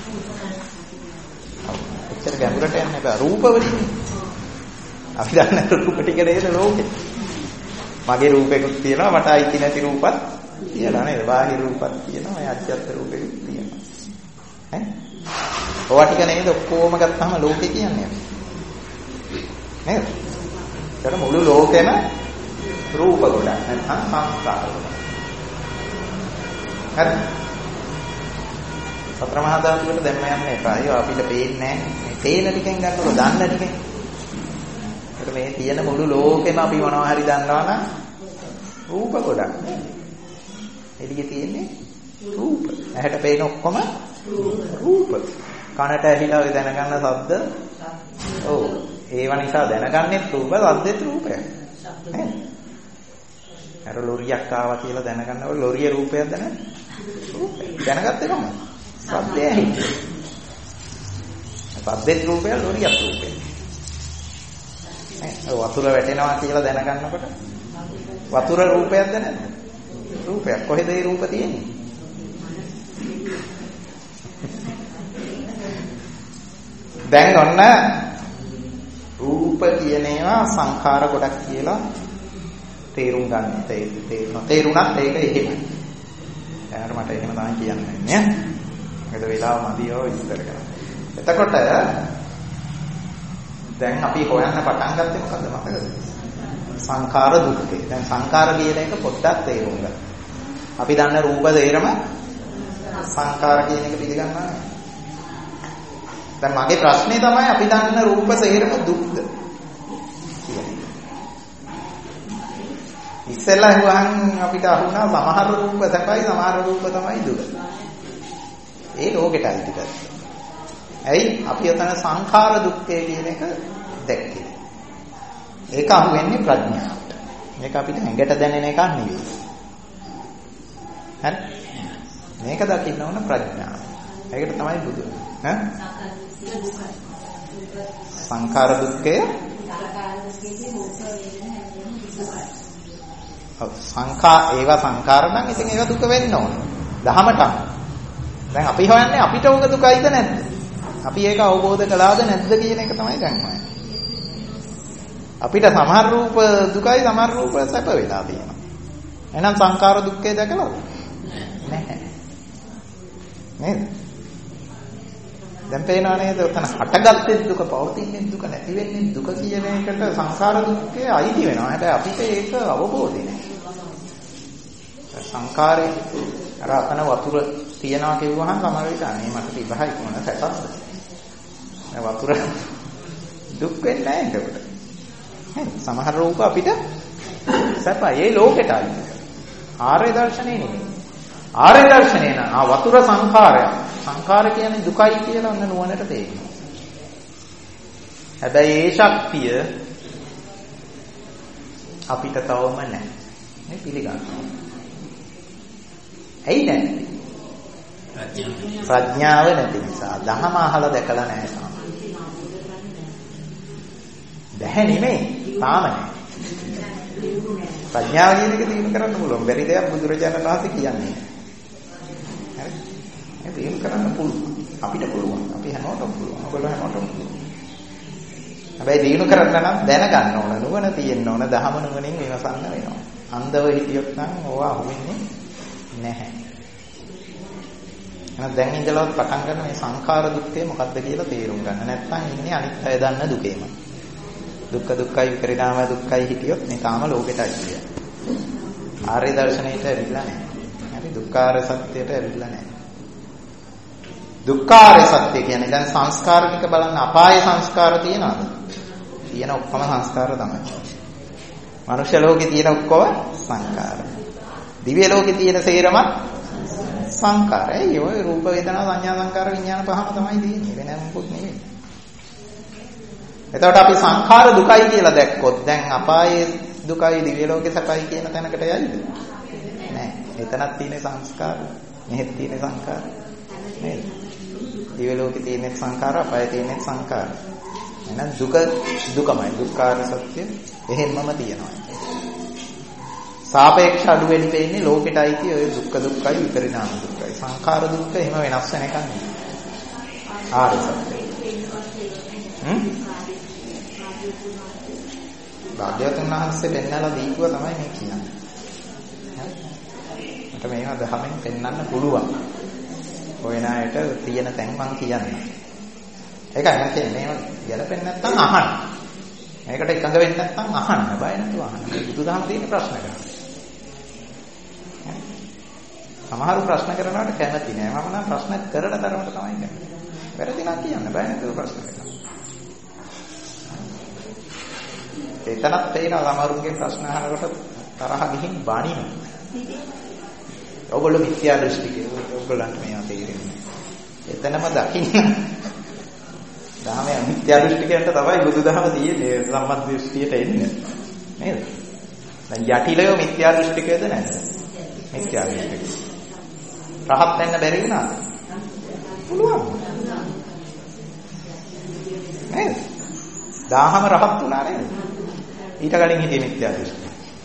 Speaker 1: එච්චර ගැඹුරට යන්න එපා. රූප වලින් අපි දන්න රූප ටික නේද ලෝකේ. මගේ රූපෙකුත් තියෙනවා, මට අයිති නැති රූපත් තියෙනවා නේද? බාහිර රූපත් තියෙනවා, මේ අධ්‍යාත්ම රූපෙකුත් තියෙනවා. ඈ ඔවා ටික නේද ඔක්කොම ගත්තාම ලෝකේ කියන්නේ නේද? ඒකට මුළු ලෝකෙම රූප ගොඩක් නැත්නම් සංස්කාර ගොඩක්. හරි. සතර මහා ධාතුවට දැම්ම යන්නේ එපා. ඒක අපිට පේන්නේ නැහැ. මේ පේන ටිකෙන් ගන්නකොට දන්න ටිකෙන්. ඒකට මේ තියෙන මුළු ලෝකෙම අපි මොනවා හරි දන්නවා නම් රූප ගොඩක්. එළියේ තියෙන්නේ රූප. ඇහැට පේන ඔක්කොම රූප. කනට ඇහිලා ඔය දැනගන්න ශබ්ද. ඔව්. ඒව නිසා දැනගන්නෙත් රූප, ශබ්දෙත් රූපයක්. නේද? අර ලොරියක් ආවා කියලා දැනගන්නකොට ලොරිය රූපයක්ද නැද්ද? රූපයක්. දැනගත්තේ කොහොමද? ශබ්දය ඇහිච්ච. ශබ්දෙත් රූපය, ලොරියක් රූපය. වතුර වැටෙනවා කියලා දැනගන්නකොට වතුර රූපයක්ද නැද්ද? රූපයක්. කොහෙද ඒ රූප තියෙන්නේ? දැන් ඔන්න රූප කියන ඒවා සංඛාර ගොඩක් කියලා තේරුම් ගන්න. තේරුණත් ඒක එහෙමයි. දැනට මට එහෙම තමයි කියන්න නේ. මොකද වෙලාව මදියෝ විස්තර කරන්න. එතකොට දැන් අපි හොයන්න පටන් ගත්තේ මොකද්ද මතකද? සංඛාර දුක්ඛේ. දැන් සංඛාර කියන එක පොඩ්ඩක් තේරුම් ගන්න. අපි දන්න රූප දෙයරම සංඛාර කියන එක පිළිගන්නවා. දැන් මගේ ප්‍රශ්නේ තමයි අපි දන්න රූප සේරම දුක්ද කියන්නේ. ඉස්සෙල්ලා හුවන් අපිට අහුණා සමහර රූප සැපයි සමහර රූප තමයි දුක. ඒ ලෝකෙටයි ටික. ඇයි අපි අතන සංඛාර දුක්ඛය කියන එක දැක්කේ. ඒක අහුවෙන්නේ ප්‍රඥාවට. මේක අපිට ඇඟට දැනෙන එකක් නෙවෙයි. හරි? මේක දකින්න ඕන ප්‍රඥාව. ඒකට තමයි බුදු. ඈ? සංඛාර දුක්ඛය ඒවා සංඛාර නම් ඉතින් ඒවා දුක වෙන්න ඕන. දහමටම. දැන් අපි හොයන්නේ අපිට ඕක දුකයිද නැද්ද? අපි ඒක අවබෝධ කළාද නැද්ද කියන එක තමයි දැන් හොයන්නේ. අපිට සමහර රූප දුකයි සමහර රූප සැප වෙලා තියෙනවා. එහෙනම් සංඛාර දුක්ඛය දැකලාද? නැහැ. නේද? දැන් පේනවා නේද? උතන හටගත්තේ දුක, පවතින්නේ දුක, නැති වෙන්නේ දුක කියන එකට සංඛාර දුක්ඛය අයිති වෙනවා. හැබැයි අපිට ඒක අවබෝධය නැහැ. සංඛාරේ අර අපන වතුර තියනවා කියුවහම සමහර විට අනේ මට ඉබහයි කොහොමද සැපද? මේ වතුර දුක් වෙන්නේ නැහැ ඒකට. සමහර රූප අපිට සැපයි. ඒ ලෝකෙට අයිති. ආර්ය දර්ශනේ නෙමෙයි. ආර්ය දර්ශනේ නා වතුර සංඛාරයක්. සංඛාර කියන්නේ දුකයි කියලා ඔන්න නුවණට තේරෙනවා. හැබැයි ඒ ශක්තිය අපිට තවම නැහැ. මේ පිළිගන්නවා. ඇයි නැහැ? ප්‍රඥාව නැති නිසා. දහම අහලා දැකලා නැහැ තාම. දැහැ නෙමෙයි. තාම නැහැ. ප්‍රඥාව කියන එක දිනු කරන්න පුළුවන්. බැරි දෙයක් බුදුරජාණන් වහන්සේ කියන්නේ. හරි? ඒක දිනු කරන්න පුළුවන්. අපිට පුළුවන්. අපි හැමෝටම පුළුවන්. ඔයගොල්ලෝ හැමෝටම පුළුවන්. හැබැයි දිනු කරන්න නම් දැනගන්න ඕන. නුවණ තියෙන්න ඕන. දහම නුවණින් විමසන්න වෙනවා. අන්ධව හිටියොත් නම් ඕවා අහුවෙන්නේ නැහැ. එහෙනම් දැන් ඉඳලා පටන් ගන්න මේ සංඛාර දුක්ඛය මොකක්ද කියලා තේරුම් ගන්න. නැත්නම් ඉන්නේ අනිත් අය දන්න දුකේම. දුක්ඛ දුක්ඛයි විපරිණාම දුක්ඛයි හිටියොත් මේ තාම ලෝකෙටයි කියන්නේ. ආර්ය දර්ශනයට ඇවිල්ලා නැහැ. හරි දුක්ඛාර සත්‍යයට ඇවිල්ලා නැහැ. දුක්ඛාර සත්‍ය කියන්නේ දැන් සංස්කාර ටික බලන්න අපාය සංස්කාර තියනවාද? තියෙන ඔක්කොම සංස්කාර තමයි. මනුෂ්‍ය ලෝකේ තියෙන ඔක්කොම සංස්කාර. දිව්‍ය ලෝකේ තියෙන සේරම සංකාරය. ඒ රූප වේදනා සංඥා සංකාර විඥාන පහම තමයි තියෙන්නේ. වෙන මොකුත් නෙවෙයි. එතකොට අපි සංඛාර දුකයි කියලා දැක්කොත් දැන් අපායේ දුකයි දිව්‍ය ලෝකේ සැපයි කියන තැනකට යයිද? නෑ. එතනක් තියෙන සංස්කාර. මෙහෙත් තියෙන සංකාර. නේද? දිව්‍ය ලෝකේ තියෙන සංකාර, අපායේ තියෙන සංකාර. එහෙනම් දුක දුකමයි. දුක්ඛාර සත්‍ය එහෙම්මම තියෙනවා. සාපේක්ෂ අඩු වෙලි වෙන්නේ ලෝකෙටයි කිය ඔය දුක්ඛ දුක්ඛයි විපරිණාම දුක්ඛයි. සංඛාර දුක්ඛ එහෙම වෙනස් වෙන එකක් නෙවෙයි. ආර්ය සත්‍ය. භාග්‍යවතුන් වහන්සේ පෙන්නලා දීපුවා තමයි මේ කියන්නේ. මට මේවා දහමෙන් පෙන්වන්න පුළුවන්. ඔය නායට තියෙන තැන් මං කියන්නම්. ඒකයි මම කියන්නේ මේව ගැලපෙන්නේ නැත්නම් අහන්න. මේකට එකඟ වෙන්නේ නැත්නම් අහන්න. බය නැතුව අහන්න. බුදුදහම තියෙන ප්‍රශ්න කරනවා. සමහරු ප්‍රශ්න කරනවට කැමති නෑ. මම නම් ප්‍රශ්න කරන තරමට තමයි කැමති. වැරදි නම් කියන්න බය නැතුව ප්‍රශ්න කරනවා. එතනත් තේරෙනවා සමහරුන්ගේ ප්‍රශ්න අහනකොට තරහ ගිහින් බනිනවා. ඔයගොල්ලෝ මිත්‍යා දෘෂ්ටිකයෝ. ඔයගොල්ලන්ට මේවා තේරෙන්නේ. එතනම දකින්න. දහමේ මිත්‍යා දෘෂ්ටිකයන්ට තමයි බුදුදහම තියෙන්නේ සම්මත දෘෂ්ටියට එන්නේ. නේද? දැන් යටිලයෝ මිත්‍යා දෘෂ්ටිකයද නැද්ද? මිත්‍යා දෘෂ්ටික. රහත් වෙන්න බැරි වුණාද? පුළුවන්. නේද? දහම රහත් වුණා නේද? ඊට කලින් හිටියේ මිත්‍යා දෘෂ්ටිය.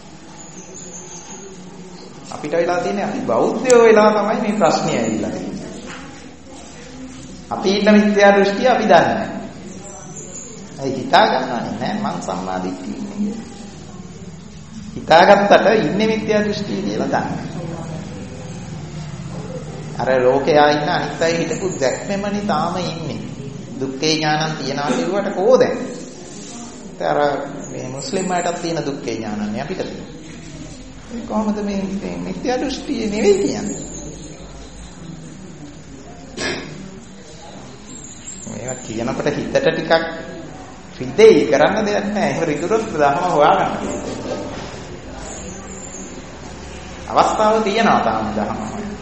Speaker 1: අපිට වෙලා තියෙන්නේ අපි බෞද්ධයෝ වෙලා තමයි මේ ප්‍රශ්නේ ඇවිල්ලා තියෙන්නේ. අපි ඉන්න මිත්‍යා දෘෂ්ටිය අපි දන්නේ නැහැ. ඒ හිතා ගන්නවනේ නෑ මං සම්මා දිට්ඨිය ඉන්නේ. හිතාගත්තට ඉන්නේ මිත්‍යා දෘෂ්ටිය කියලා දන්නේ. අර ලෝකයා ඉන්න අනිත් අය හිටපු දැක්මෙමනි තාම ඉන්නේ. දුක්ඛේ ඥානං තියනවා කියුවට කොහොද? අර මේ මුස්ලිම් අයටත් තියෙන දුක්ඛේ ඥානන්නේ අපිට තියෙනවා. කොහොමද මේ මිත්‍යා දෘෂ්ටිය නෙවෙයි කියන්නේ? මේවා කියනකොට හිතට ටිකක් රිදෙයි කරන්න දෙයක් නැහැ. එහෙම රිදුරොත් ධර්ම හොයාගන්න. අවස්ථාව තියෙනවා තාම ධර්ම.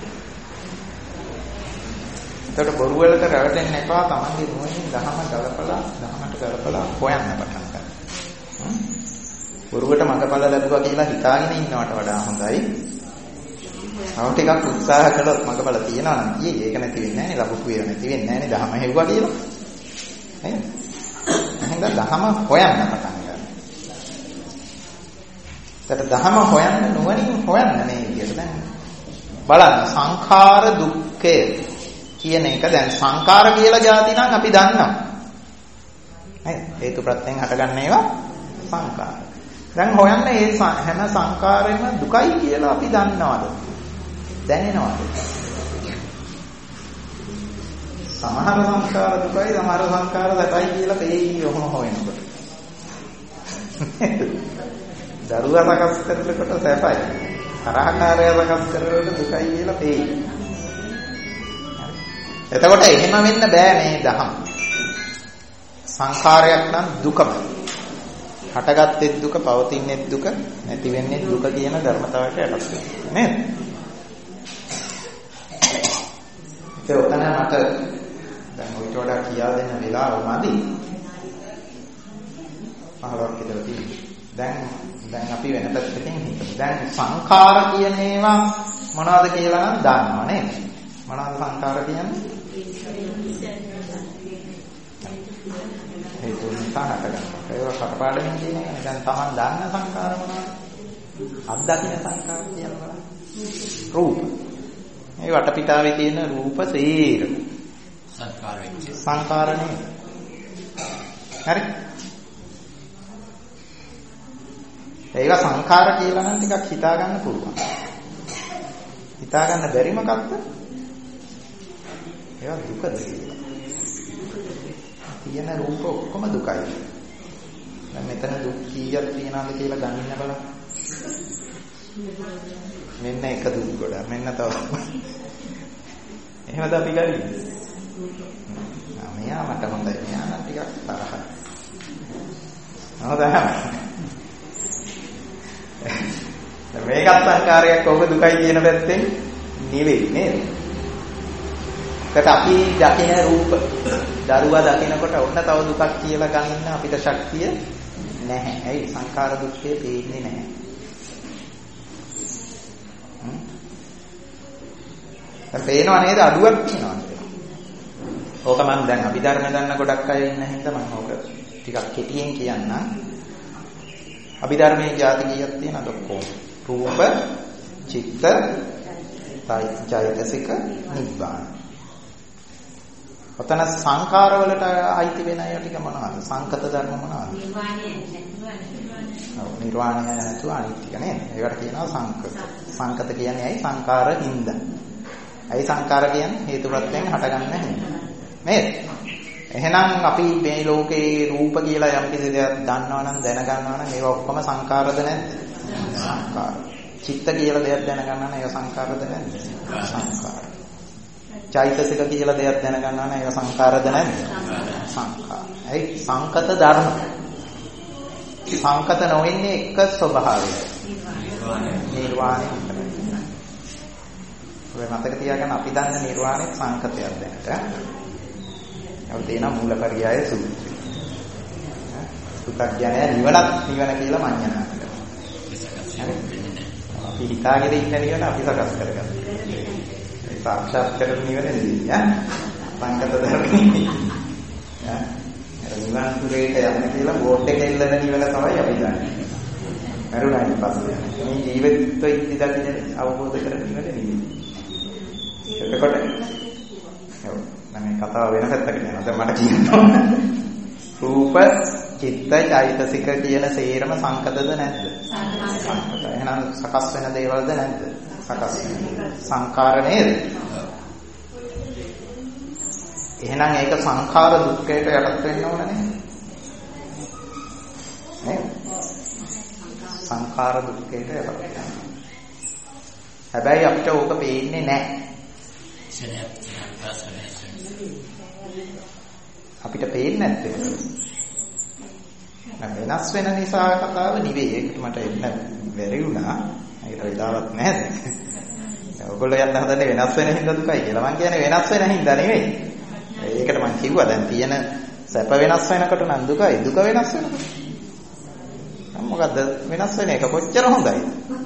Speaker 1: ඒකට බොරු වලට රැවටෙන්න එපා. Tamange නුවණින් ධර්ම ධර්මට ගලපලා හොයන්න පටන් ගන්න. බොරුවට මඟපල ලැබුවා කියලා හිතාගෙන ඉන්නවට වඩා හොඳයි. තව ටිකක් උත්සාහ කළොත් මඟපල තියනවා නම් කියේ ඒක නැති වෙන්නේ නැහැ නේ. ලබුපු ඒවා නැති වෙන්නේ නැහැ නේ. ධර්ම හෙව්වා කියලා. නේද? එහෙනම් ධර්ම හොයන්න පටන් ගන්න. ඒකට ධර්ම හොයන්න නුවණින් හොයන්න මේ විදිහට දැන් බලන්න සංඛාර දුක්ඛය කියන එක දැන් සංඛාර කියලා જાති නම් අපි දන්නවා. නේද? හේතු ප්‍රත්‍යයෙන් හටගන්න ඒවා සංඛාර. දැන් හොයන්න මේ හැම සංඛාරෙම දුකයි කියලා අපි දන්නවද? දැනෙනවද? සමහර සංඛාර දුකයි සමහර සංඛාර සැපයි කියලා තේින්නේ ඔහොම හොයනකොට. දරුවා සකස් කරනකොට සැපයි. තරහකාරය සකස් කරනකොට දුකයි කියලා තේින්නේ. එතකොට එහෙම වෙන්න බෑ මේ දහම්. සංඛාරයක් නම් දුකමයි. හටගත්තේ දුක, පවතින්නේ දුක, නැති වෙන්නේ දුක කියන ධර්මතාවයට යටත් වෙනවා. නේද? ඒක උතන මට දැන් ඔයිට වඩා කියා දෙන්න වෙලාව මදි. අහලක් විතර තියෙනවා. දැන් අපි වෙන පැත්තකින් හිතමු. දැන් සංඛාර කියන ඒවා මොනවද කියලා නම් දන්නවා නේද? මොනවද සංඛාර කියන්නේ? ඒ තුන්සා හටගන්නවා. ඒක කටපාඩමින් කියන එක. දැන් Taman දන්න සංඛාර මොනවද? අත්දකින්න සංඛාර කියලා බලන්න. රූප. මේ වටපිටාවේ තියෙන රූප සේරම
Speaker 2: සංඛාර වෙච්ච
Speaker 1: සංඛාරනේ. හරි. ඒක සංඛාර කියලා නම් ටිකක් හිතා ගන්න පුළුවන්. හිතා ගන්න බැරි මොකක්ද? ඒක දුකද කියලා. තියෙන රූප ඔක්කොම දුකයි. දැන් මෙතන දුක් කීයක් තියනවද කියලා ගණන් බලන්න. මෙන්න එක දුක් ගොඩ. මෙන්න තව. එහෙමද අපි ගන්නේ? මෙයා මට හොඳයි. මෙයා නම් ටිකක් තරහයි. හොඳයි. මේකත් සංකාරයක් ඔබ දුකයි කියන පැත්තෙන් නෙවෙයි නේද? ඒකට අපි දකින රූප දරුවා දකිනකොට ඔන්න තව දුකක් කියලා ගන්න අපිට ශක්තිය නැහැ. ඇයි සංඛාර දුක්ඛේ පේන්නේ නැහැ. දැන් පේනව නේද අඩුවක් තියෙනවා කියලා. ඕක මම දැන් අභිධර්ම දන්න ගොඩක් අය ඉන්න හින්දා මම ඕක ටිකක් කෙටියෙන් කියන්නම්. අභිධර්මයේ ಜಾති කීයක් තියෙනවද කොහොම? රූප, චිත්ත, චෛතසික, නිබ්බාන. ඔතන සංඛාර වලට අයිති වෙන අය ටික මොනවද? සංකත ධර්ම මොනවද? නිර්වාණය නැතුව අනිත්‍ය නේද? ඒකට කියනවා සංකත. සංකත කියන්නේ ඇයි? සංඛාර හින්දා. ඇයි සංකාර කියන්නේ? හේතුප්‍රත්‍යයෙන් හටගන්න හින්දා. නේද? එහෙනම් අපි මේ ලෝකේ රූප කියලා යම් කිසි දෙයක් දන්නවා නම් දැනගන්නවා නම් ඒවා ඔක්කොම සංකාරද නැද්ද? සංකාර. චිත්ත කියලා දෙයක් දැනගන්නවා නම් ඒවා සංකාරද නැද්ද? සංකාර. චෛතසික කියලා දෙයක් දැනගන්නවා නම් ඒවා සංකාරද නැද්ද? සංකාර. ඇයි සංකත ධර්ම? සංකත නොවෙන්නේ එක ස්වභාවයයි. නිර්වාණය. ඔය මතක තියාගන්න අපි දන්න නිර්වාණය සංකතයක් දැනට. ඔය තේන මූලපරියාය සූත්‍රය. සුඛඥය නිවන කියලා මඤ්ඤණා කරනවා. අපි හිතාගෙන ඉන්න නිවන අපි සකස් කරගන්නවා. ඒ සාක්ෂාත් කරගෙන නිවන නෙවෙයි ඈ. සංකත ධර්මයි. නිවන් සුරේට යන්න කියලා බෝඩ් එකේ ඉල්ලන නිවන තමයි අපි දන්නේ. කරුණායි පස්සේ. මේ ජීවිතය ඉදිරියට අවබෝධ කරගන්න නෙවෙයි. එතකොට මම කතාව වෙන පැත්තකට යනවා. දැන් මට කියන්න රූප, චිත්ත, චෛතසික කියන සේරම සංකතද නැද්ද? සංකත. එහෙනම් සකස් වෙන දේවල්ද නැද්ද? සකස් වෙන. සංකාර නේද? එහෙනම් ඒක සංඛාර දුක්ඛයට යටත් වෙන්න ඕන නේද? නේද? සංඛාර දුක්ඛයට යටත් වෙනවා. හැබැයි අපිට ඕක පේන්නේ නැහැ. අපිට පේන්නේ නැත්තේ. වෙනස් වෙන නිසා කතාව නෙවෙයි. ඒකට මට එන්න බැරි වුණා. ඒකට වෙලාවක් නැහැ. ඔයගොල්ලෝ යන්න හදන්නේ වෙනස් වෙන හින්දා දුකයි කියලා. මම කියන්නේ වෙනස් වෙන හින්දා නෙවෙයි. ඒකට මම කිව්වා දැන් තියෙන සැප වෙනස් වෙනකොට නම් දුකයි. දුක වෙනස් වෙනකොට. මොකද්ද වෙනස් වෙන එක කොච්චර හොඳයි.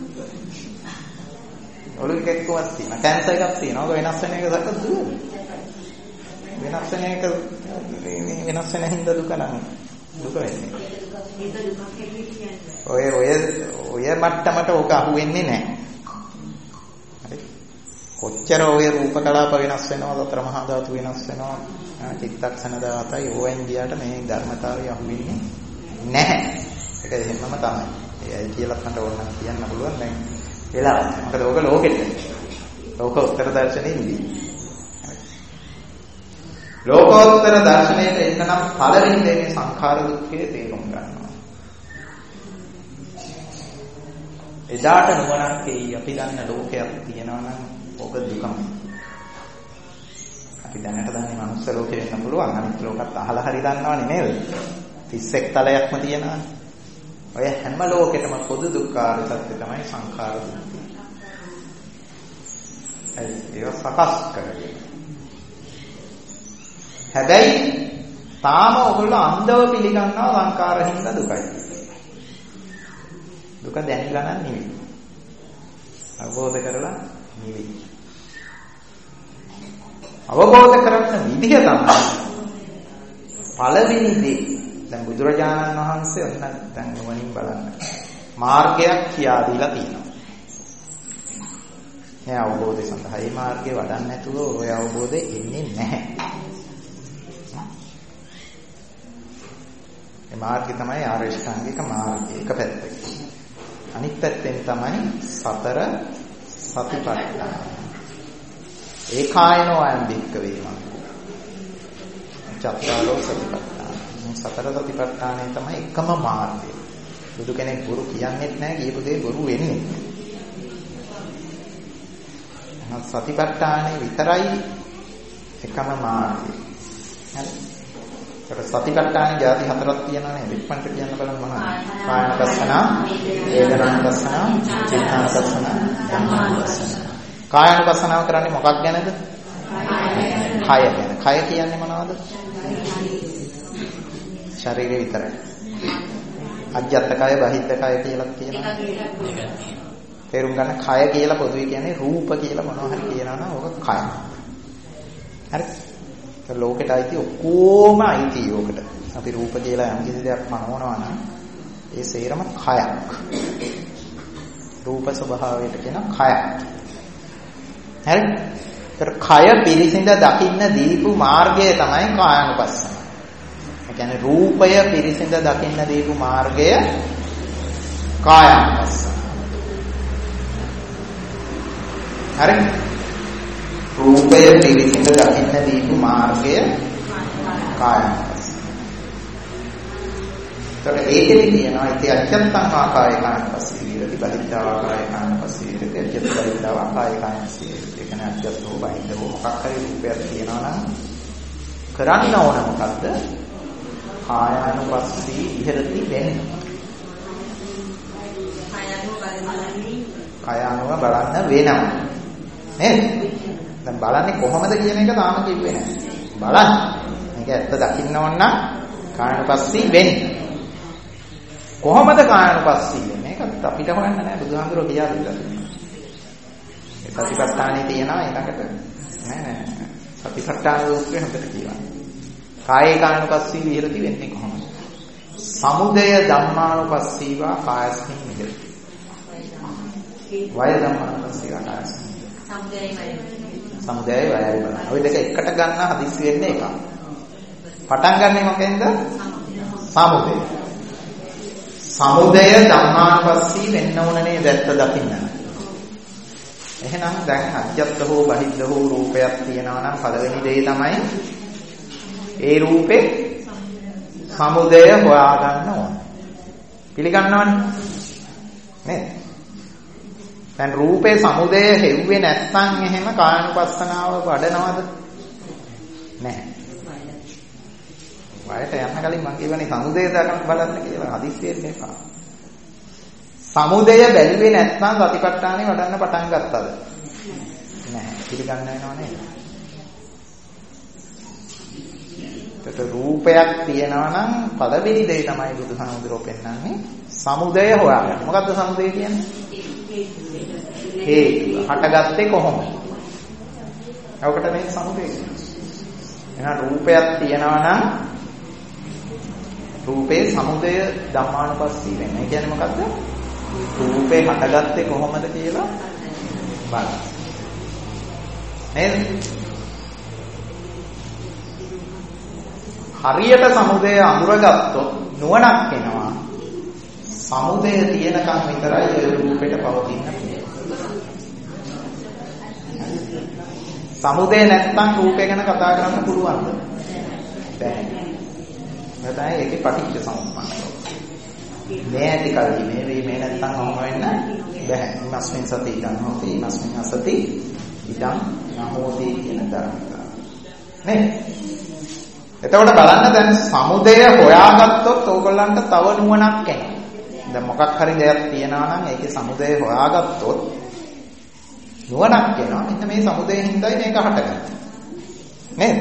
Speaker 1: ඔලුක එක්කවත් තියෙනවා. කැන්සර් එකක් තියෙනවා. ඔක වෙනස් වෙන එක සැක දුක. වෙනස් වෙන එක වෙනස් වෙන හින්දා දුක නම් දුක වෙන්නේ. ඔය මට්ටමට ඕක අහු වෙන්නේ නැහැ. හරි. කොච්චර ඔය රූප කලාප වෙනස් වෙනවද, අතර මහා ධාතු වෙනස් වෙනවා, චිත්තක්ෂණ දාතයි ඕවෙන් ගියාට මේ ධර්මතාවය අහු වෙන්නේ නැහැ. ඒක එහෙමම තමයි. ඒයි කියලා මට ඕන නම් කියන්න පුළුවන් දැන් වෙලාව. මොකද ඕක ලෝකෙට. ලෝකෝත්තර දර්ශනේ ඉන්නේ. ලෝකෝත්තර දර්ශනයට එන්න නම් පළවෙනි දේ මේ සංඛාර දුක්ඛයේ තේරුම් ගන්නවා. එදාට නුවණක් එයි. අපි දන්න ලෝකයක් තියෙනවා නම් ඕක දුකම. අපි දැනට දන්නේ මනුස්ස ලෝකේ වෙන්න පුළුවන්. අනිත් ලෝකත් අහලා හරි දන්නවනේ නේද? 31 තලයක්ම තියෙනවානේ. ඔය හැම ලෝකෙටම පොදු දුක්ඛාර සත්‍ය තමයි සංඛාර දුක්ඛය. ඒක සකස් කරගන්න. හැබැයි තාම ඔයගොල්ලෝ අන්ධව පිළිගන්නවා සංඛාර හින්දා දුකයි. දුක දැනගලා නම් නෙවෙයි. අවබෝධ කරලා නෙවෙයි. අවබෝධ කරගන්න විදිහ තමයි පළවෙනි දේ. දැන් බුදුරජාණන් වහන්සේ ඔන්න දැන් නුවණින් බලන්න. මාර්ගයක් කියා දීලා තියෙනවා. මේ අවබෝධය සඳහා මේ මාර්ගය වඩන්න නැතුව ඔය අවබෝධය එන්නේ නැහැ. මේ මාර්ගය තමයි ආර්ය ශ්‍රාංගික මාර්ගය එක පැත්තකින්. අනිත් පැත්තෙන් තමයි සතර සතිපට්ඨාන. ඒකායනෝ අයං භික්ඛවේ මං. චත්තාරෝ සතිපට්ඨාන. සතර සතිපට්ඨානය තමයි එකම මාර්ගය. බුදු කෙනෙක් ගුරු කියන්නේත් නැහැ, කියපු දේ ගුරු වෙන්නේ. සතිපට්ඨානෙ විතරයි එකම මාර්ගය. හරි. ඒක සතිපට්ඨානෙ ಜಾති හතරක් තියෙනවා නේද? ඉක්මනට කියන්න බලන්න මොනවද? කායනුපස්සන, වේදනානුපස්සන, චිත්තානුපස්සන, ධම්මානුපස්සන. කායනුපස්සනාව කරන්නේ මොකක් ගැනද? කය ගැන. කය කියන්නේ මොනවද? ශරීරය විතරයි. අජ්ජත් කය, බහිද්ද කය කියලා කියනවා. තේරුම් ගන්න කය කියලා පොදුවේ කියන්නේ රූප කියලා මොනවා හරි කියනවා නම් ඕක කය. හරි. ඒ ලෝකෙට අයිති ඔක්කොම අයිති ඕකට. අපි රූප කියලා යම් කිසි දෙයක් පනවනවා නම් ඒ සේරම කයක්. රූප ස්වභාවයට කියන කයක්. හරි. ඒතර කය පිරිසිඳ දකින්න දීපු මාර්ගය තමයි කායනුපස්සන. ඒ කියන්නේ රූපය පිරිසිඳ දකින්න දීපු මාර්ගය කායනුපස්සන. හරි. රූපය පිළිසිඳ දකින්න දීපු මාර්ගය කායानुපස්සී. ඒතකොට ඒකෙදි කියනවා ඉති අච්ඡත්තං ආකාය කායानुපස්සී විරති බලිද්ධා කායानुපස්සී විරති අච්ඡත්ත බලිද්ධා කායानुපස්සී විරති. ඒ කියන්නේ අච්ඡත්තෝ බයින්දෝ මොකක් හරි රූපයක් තියෙනවා නම් කරන්න ඕන මොකද්ද? කායानुපස්සී විහෙරති වෙන්න. කායानुව බලන්න වෙනවා. නේද? දැන් බලන්නේ කොහොමද කියන එක තාම කිව්වේ නැහැ. බලන්න. මේක ඇත්ත දකින්න ඕන නම් කායानुපස්සී වෙන්න. කොහොමද කායानुපස්සී වෙන්නේ? ඒකත් අපිට හොයන්න නැහැ බුදුහාමුදුරුවෝ කියලා දෙලා. ඒ සතිපට්ඨානෙ තියෙනවා ඊළඟට නෑ සතිපට්ඨාන රූපේ හොඳට කියනවා. කායේ කායानुපස්සී විහෙරති වෙන්නේ කොහොමද? සමුදය ධම්මානුපස්සීවා කායස්මින් විහෙරති. වය ධම්මානුපස්සීවා කායස්මින්. සමුදයයි වයයි බලන්න. ওই දෙක එකට ගන්න හදිස්සි වෙන්නේ එක. පටන් ගන්නෙ මොකෙන්ද? සමුදය. සමුදය ධම්මානුපස්සී වෙන්න ඕනනේ දැත්ත දකින්න. එහෙනම් දැන් අජ්ජත් හෝ බහිද්ධ හෝ රූපයක් තියෙනවා නම් පළවෙනි දේ තමයි ඒ රූපේ සමුදය හොයාගන්න ඕන. පිළිගන්නවනේ නේද? දැන් රූපේ සමුදය හෙව්වේ නැත්නම් එහෙම කායानुපස්සනාව වඩනවද? නැහැ. වයට යන්න කලින් මම කියවනේ සමුදය දකින්න බලන්න කියලා හදිස්සියෙන් එපා. සමුදය බැලුවේ නැත්නම් සතිපට්ඨානෙ වඩන්න පටන් ගත්තද? නැහැ. පිළිගන්න වෙනව නේද? ඒකට රූපයක් තියෙනවා නම් පළවෙනි දේ තමයි බුදුහාමුදුරුවෝ පෙන්නන්නේ සමුදය හොයාගන්න. මොකද්ද සමුදය කියන්නේ? හේතුව. හටගත්තේ කොහොමද? ඔකට මේ සමුදය කියන්නේ. එහෙනම් රූපයක් තියෙනවා නම් රූපේ සමුදය ධම්මානුපස්සී වෙන්නේ. ඒ කියන්නේ මොකද්ද? රූපේ හටගත්තේ කොහොමද කියලා බලන්න. නේද? හරියට සමුදය අඳුරගත්තොත් නුවණක් එනවා. සමුදය තියෙනකන් විතරයි ඒ රූපෙට පවතින්නේ. සමුදය නැත්නම් රූපය ගැන කතා කරන්න පුළුවන්ද? බැහැ. නැත්නම් ඒකේ පටිච්ච සමුප්පන්නව. මේ ඇති කල්හි මේ වේ මේ නැත්තම් ඔහොම වෙන්න බෑ. ඉමස්මින් සති ඉදන් හොති ඉමස්මින් අසති ඉදන් නහෝති කියන ධර්මතාව. නේ? එතකොට බලන්න දැන් සමුදය හොයාගත්තොත් ඕගොල්ලන්ට තව නුවණක් එනවා. දැන් මොකක් හරි දෙයක් තියෙනවා නම් ඒකේ සමුදය හොයාගත්තොත් නුවණක් එනවා. මෙන්න මේ සමුදයෙන් හින්දායි මේක හටගන්නේ. නේද?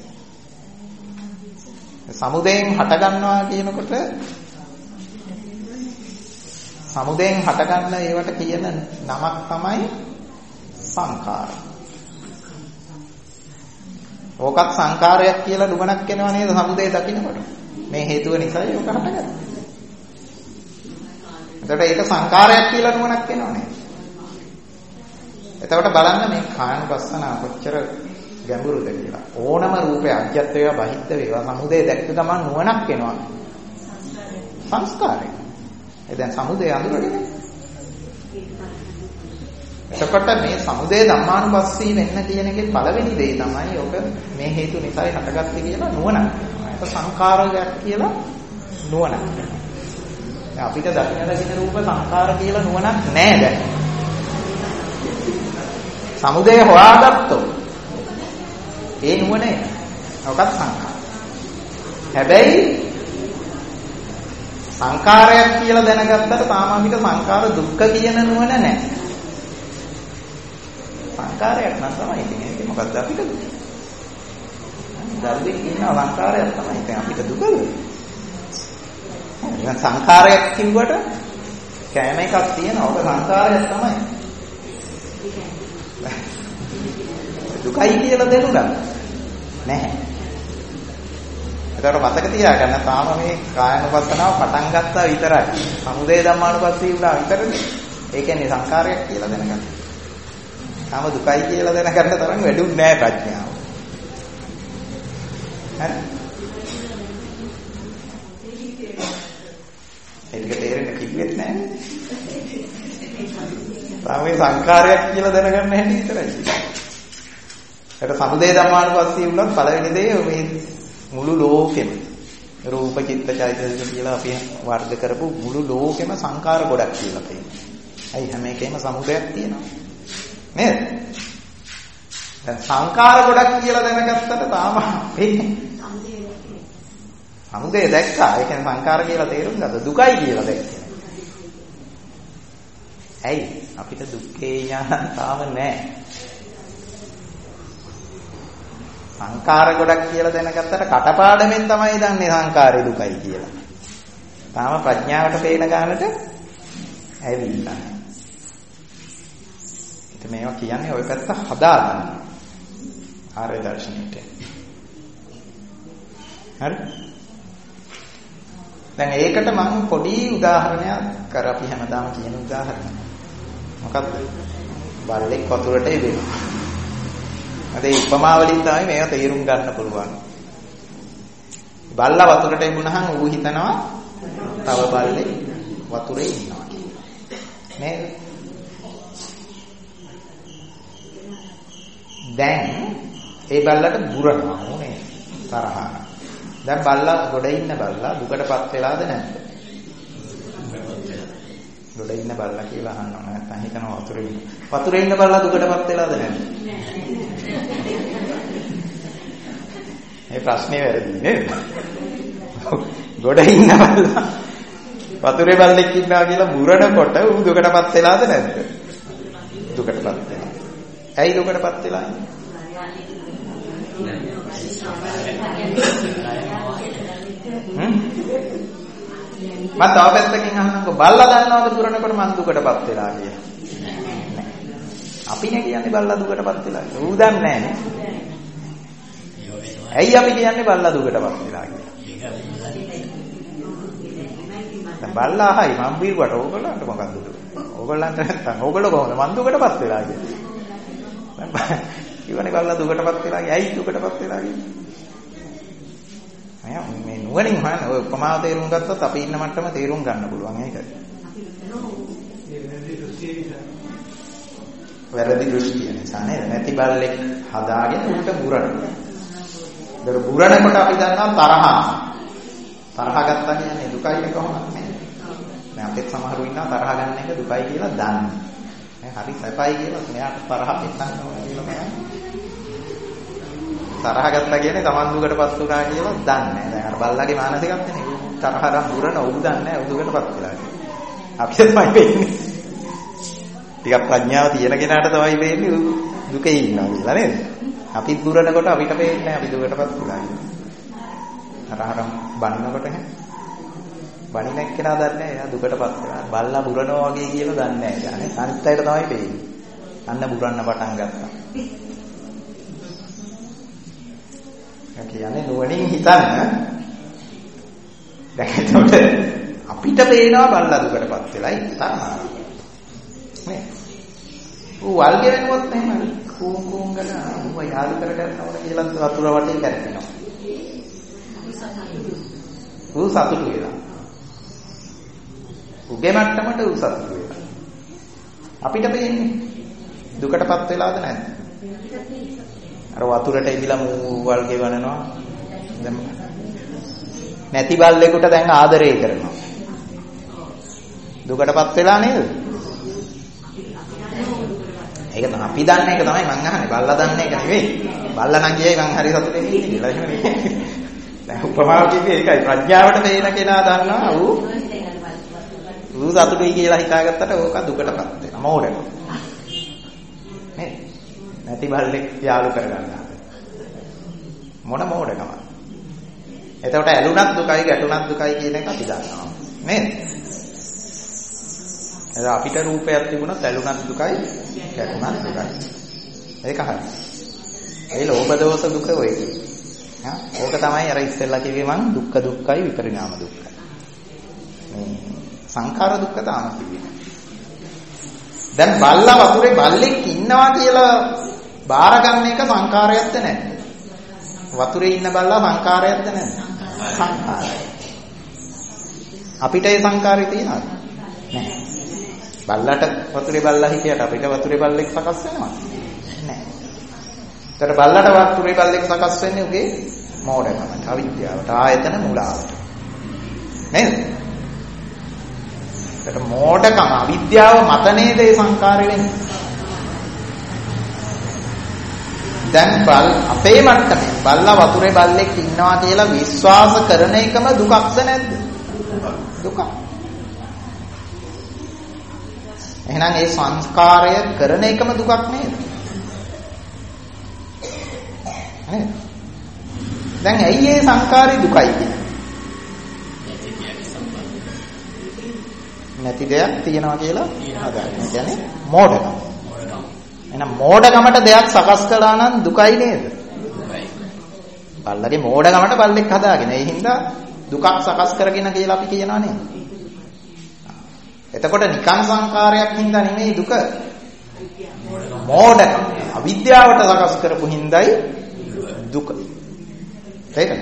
Speaker 1: සමුදයෙන් හට ගන්නවා කියනකොට සමුදයෙන් හටගන්න ඒවට කියන නමක් තමයි සංඛාර. ඕකත් සංඛාරයක් කියලා නුවණක් එනවා නේද සමුදය දකින්නකොට. මේ හේතුව නිසායි ඕක හටගන්නේ. එතකොට ඒක සංඛාරයක් කියලා නුවණක් එනවා නේද? එතකොට බලන්න මේ කායानुපස්සනාව කොච්චර ගැඹුරුද කියලා. ඕනම රූපේ අජ්ජත් වේවා බහිද්ද වේවා සමුදය දැක්ක ගමන් නුවණක් එනවා. සංස්කාරය. දැන් සමුදය අඳුරගෙන. එතකොට මේ සමුදය ධම්මානුපස්සී වෙන්න කියන එකේ පළවෙනි දේ තමයි ඔක මේ හේතු නිසායි හටගත්තේ කියලා නුවණක්. ඒක සංඛාරයක් කියලා නුවණක්. දැන් අපිට දකින්න රූප සංඛාර කියලා නුවණක් නැහැ දැන්. සමුදය හොයාගත්තොත් ඒ නුවණ ඔකත් සංඛාර. හැබැයි සංඛාරයක් කියලා දැනගත්තට තාම අපිට සංඛාර දුක්ඛ කියන නුවණ නැහැ. සංඛාරයක් නම් තමයි ඉතින් ඒක මොකද්ද අපිට දුක? දරුවෙක් ඉන්න සංඛාරයක් තමයි ඉතින් අපිට දුක. දැන් සංඛාරයක් කිව්වට කෑම එකක් තියෙනවා. ඔක සංඛාරයක් තමයි. දුකයි කියලා දෙනුණා නැහැ. ඒකට මතක තියාගන්න තාම මේ කායानुපස්සනාව පටන් ගත්තා විතරයි. සමුදය ධම්මානුපස්සී වුණා විතරනේ. ඒ කියන්නේ සංඛාරයක් කියලා දැනගන්න. තාම දුකයි කියලා දැනගන්න තරම් වැඩුන්නේ නැහැ ප්‍රඥාව. හරි? ඒක තේරෙන්න කිව්වෙත් නැහැ. තාම මේ සංඛාරයක් කියලා දැනගන්න හැටි විතරයි. ඒක සමුදය ධම්මානුපස්සී වුණත් පළවෙනි දේ මේ මුළු ලෝකෙම රූප චිත්ත චෛතසික කියලා අපි වර්ග කරපු මුළු ලෝකෙම සංකාර ගොඩක් කියලා තියෙනවා. ඇයි හැම එකේම සමුදයක් තියෙනවා. නේද? දැන් සංකාර ගොඩක් කියලා දැනගත්තට තාම සමුදය දැක්කා. ඒ කියන්නේ සංකාර කියලා තේරුම් ගත්තා. දුකයි කියලා දැක්කේ. ඇයි? අපිට දුක්ඛේ ඥාන තාම නැහැ. සංකාර ගොඩක් කියලා දැනගත්තට කටපාඩමෙන් තමයි දන්නේ සංකාරේ දුකයි කියලා. තාම ප්‍රඥාවට පේන ගානට ඇවිල්ලා. ඉතින් මේවා කියන්නේ ওই පැත්ත හදාගන්න. ආර්ය දර්ශනෙට. හරි? දැන් ඒකට මම පොඩි උදාහරණයක් කර අපි හැමදාම කියන උදාහරණයක්. මොකක්ද? බල්ලෙක් වතුරට එබෙනවා. අද උපමා වලින් තමයි මේවා තේරුම් ගන්න පුළුවන්. බල්ලා වතුරට එමුණහම ඌ හිතනවා තව බල්ලෙක් වතුරේ ඉන්නවා කියලා. නේද? දැන් ඒ බල්ලට බුරනවා උනේ තරහා. දැන් බල්ලා ගොඩ ඉන්න බල්ලා දුකටපත් වෙලාද නැද්ද? ගොඩ ඉන්න බල්ලා කියලා අහනවා නැත්නම් හිතනවා වතුරේ ඉන්න. වතුරේ ඉන්න බල්ලා දුකටපත් වෙලාද නැද්ද? මේ ප්‍රශ්නේ වැරදි නේද? ගොඩ ඉන්න බල්ලා වතුරේ බල්ලෙක් ඉන්නවා කියලා බුරනකොට ඌ දුකටපත් වෙලාද නැද්ද? දුකටපත් වෙලා. ඇයි දුකටපත් වෙලා ඉන්නේ? මම තව පැත්තකින් අහන්නම්කෝ බල්ලා දන්නවද පුරනකොට මං දුකටපත් වෙලා කියලා? අපිනේ කියන්නේ බල්ලා දුකටපත් වෙලා කියලා. ඌ දන්නේ නැහැ නේ. ඇයි අපි කියන්නේ බල්ලා දුකටපත් වෙලා කියලා? දැන් බල්ලා අහයි මං බීරුවට ඕගොල්ලන්ට මොකක්ද දුක? ඕගොල්ලන්ට නැත්තම් ඕගොල්ලෝ කොහොමද මං දුකටපත් වෙලා කියලා? දැන් ඉවනේ බල්ලා දුකටපත් වෙලා ඇයි දුකටපත් වෙලා කියන්නේ? මේ නුවණින් හොයන ඔය උපමාව තේරුම් ගත්තොත් අපි ඉන්න මට්ටම තේරුම් ගන්න පුළුවන් ඒකයි. වැරදි දෘෂ්ටිය නිසා නේද? නැති බල්ලෙක් හදාගෙන උන්ට බුරනවා. ඒක බුරනකොට අපි දන්නවා තරහ ගත්තා කියන්නේ දුකයි කොහොමද නේද? දැන් අපිත් සමහරු ඉන්නවා තරහ ගන්න එක දුකයි කියලා දන්නේ. මේ හරි සැපයි කියලා මෙයාට තරහ පෙන්නන්න ඕන කියලා මෙයා තරහ ගත්තා කියන්නේ Taman දුකටපත් වුණා කියලා දන්නේ නැහැ. දැන් අර බල්ලාගේ මානසිකත්වනේ තරහරම් බුරන උදු දන්නේ නැහැ උදුකටපත් වෙලා. අපිට තමයි වෙන්නේ. ටිකක් ප්‍රඥාව තියෙන කෙනාට තමයි වෙන්නේ දුකේ ඉන්නවා කියලා නේද? අපි බුරනකොට අපිට වෙන්නේ නැහැ අපි දුකටපත් වුණා කියලා. තරහරම් බනිනකොට බනින එක්කෙනා දන්නේ නැහැ එයා දුකටපත් වෙනවා. බල්ලා බුරනවා වගේ කියලා දන්නේ නැහැ. يعني අනිත් අයට තමයි වෙන්නේ. අන්න බුරන්න පටන් ගත්තා. කියන්නේ නුවණින් හිතන්න. දැන් එතකොට අපිට පේනවා බල්ලා දුකටපත් වෙලා ඉන්නවා. නේ. ඌ වල්ගේ වෙනවත් නැහැ. කෝං ගලා ඌව යාළු කරගන්න ඕන කියලා වතුර වටේ කරකිනවා. ඌ සතුටු වෙලා. උගේ මට්ටමට ඌ සතුටු වෙලා. අපිට පේන්නේ දුකටපත් වෙලාද නැද්ද? අර වතුරට ඉවිලා මූවල් ගෙවනවා. දැන් නැති බල්ලෙකුට දැන් ආදරය කරනවා. දුකටපත් වෙලා නේද? ඒක තමයි අපි දන්නේ ඒක තමයි මං අහන්නේ. බල්ලා දන්නේ ඒක නෙවෙයි. බල්ලා නම් කියයි මං හරි සතුටින් ඉන්නේ කියලා. එහෙම නෙවෙයි. දැන් උපමාව කිව්වේ ඒකයි. ප්‍රඥාවට පේන කෙනා දන්නවා ඌ සතුටුයි කියලා හිතාගත්තට ඕක දුකටපත් වෙනවා. මෝඩකම. නේ? නැති බල්ලෙක් යාළු කරගන්නවා. මොන මෝඩකමද? එතකොට ඇලුනත් දුකයි ගැටුනත් දුකයි කියන එක අපි දන්නවා. නේද? එතකොට අපිට රූපයක් තිබුණත් ඇලුනත් දුකයි ගැටුනත් දුකයි. ඒක හරි. ඒ ලෝභ දෝෂ දුක ඔය කියන්නේ. ඕක තමයි අර ඉස්සෙල්ලා කිව්වේ මං දුක්ඛ දුක්ඛයි විපරිණාම දුක්ඛයි. මේ සංඛාර දුක්ඛ තාම කිව්වේ. දැන් බල්ලා වතුරේ බල්ලෙක් ඉන්නවා කියලා බාර ගන්න එක සංඛාරයක්ද නැද්ද? වතුරේ ඉන්න බල්ලා සංඛාරයක්ද නැද්ද? සංඛාරය. අපිට ඒ සංඛාරය තියෙනවද? නැහැ. බල්ලට වතුරේ බල්ලා හිටියට අපිට වතුරේ බල්ලෙක් සකස් වෙනවද? නැහැ. ඒතර බල්ලට වතුරේ බල්ලෙක් සකස් වෙන්නේ උගේ මෝඩකමට, අවිද්‍යාවට, ආයතන මුලාවට. නේද? ඒතර මෝඩකම අවිද්‍යාව මත නේද ඒ සංකාරය වෙන්නේ. දැන් අපේ මට්ටමේ බල්ලා වතුරේ බල්ලෙක් ඉන්නවා කියලා විශ්වාස කරන එකම දුකක්ද නැද්ද? දුකක්. එහෙනම් ඒ සංස්කාරය කරන එකම දුකක් නේද? නේද? දැන් ඇයි මේ සංස්කාරය දුකයි කියන්නේ? නැති දෙයක් තියනවා කියලා හදාගන්න. ඒ කියන්නේ මෝඩකම. එහෙනම් මෝඩකමට දෙයක් සකස් කළා නම් දුකයි නේද? බල්ලගේ මෝඩකමට බල්ලෙක් හදාගෙන. ඒ හින්දා දුකක් සකස් කරගෙන කියලා අපි කියනවා නේද? එතකොට නිකන් සංකාරයක් හින්දා නෙමෙයි දුක. මෝඩකම අවිද්‍යාවට සකස් කරපු හින්දායි දුක. තේරෙනවද?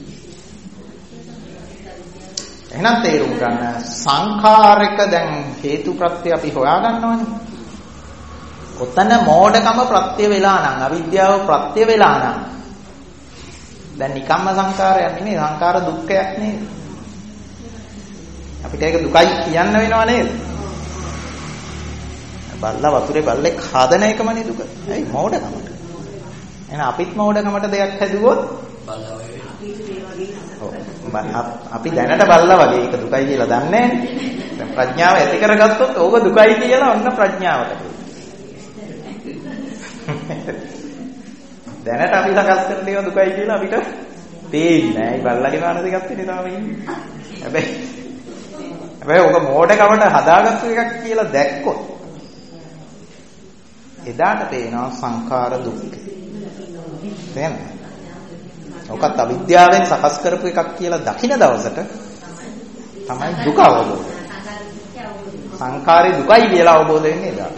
Speaker 1: එහෙනම් තේරුම් ගන්න සංඛාරික දැන් හේතු ප්‍රත්‍ය අපි හොයා ගන්නවනේ. ඔතන මෝඩකම ප්‍රත්‍ය වෙලා නම් අවිද්‍යාව ප්‍රත්‍ය වෙලා නම් දැන් නිකම්ම සංඛාරයක් නෙමෙයි සංඛාර දුක්ඛයක් නේද? අපිට ඒක දුකයි කියන්න වෙනව නේද? බල්ලා වතුරේ බල්ලෙක් හදන එකමනේ දුක. ඇයි මෝඩකමට? එහෙනම් අපිත් මෝඩකමට දෙයක් හැදුවොත්
Speaker 2: බල්ලා වගේ
Speaker 1: අපි දැනට බල්ලා වගේ ඒක දුකයි කියලා දන්නේ නැහැ. දැන් ප්‍රඥාව ඇති කරගත්තොත් ඕක දුකයි කියලා ඔන්න ප්‍රඥාවට. දැනට අපි සකස් කරන ඒවා දුකයි කියලා අපිට පේන්නේ නැහැ. ඒ බල්ලාගේ මානසිකත්වෙ නේ තාම ඉන්නේ. හැබැයි ඕක මෝඩකමට හදාගත්තු එකක් කියලා දැක්කොත් එදාට පේනවා සංඛාර දුක්ඛ. තේරෙනවද? ඔකත් අවිද්‍යාවෙන් සකස් කරපු එකක් කියලා දකින දවසට තමයි දුක අවබෝධ වෙන්නේ. සංඛාරේ දුකයි කියලා අවබෝධ වෙන්නේ එදාට.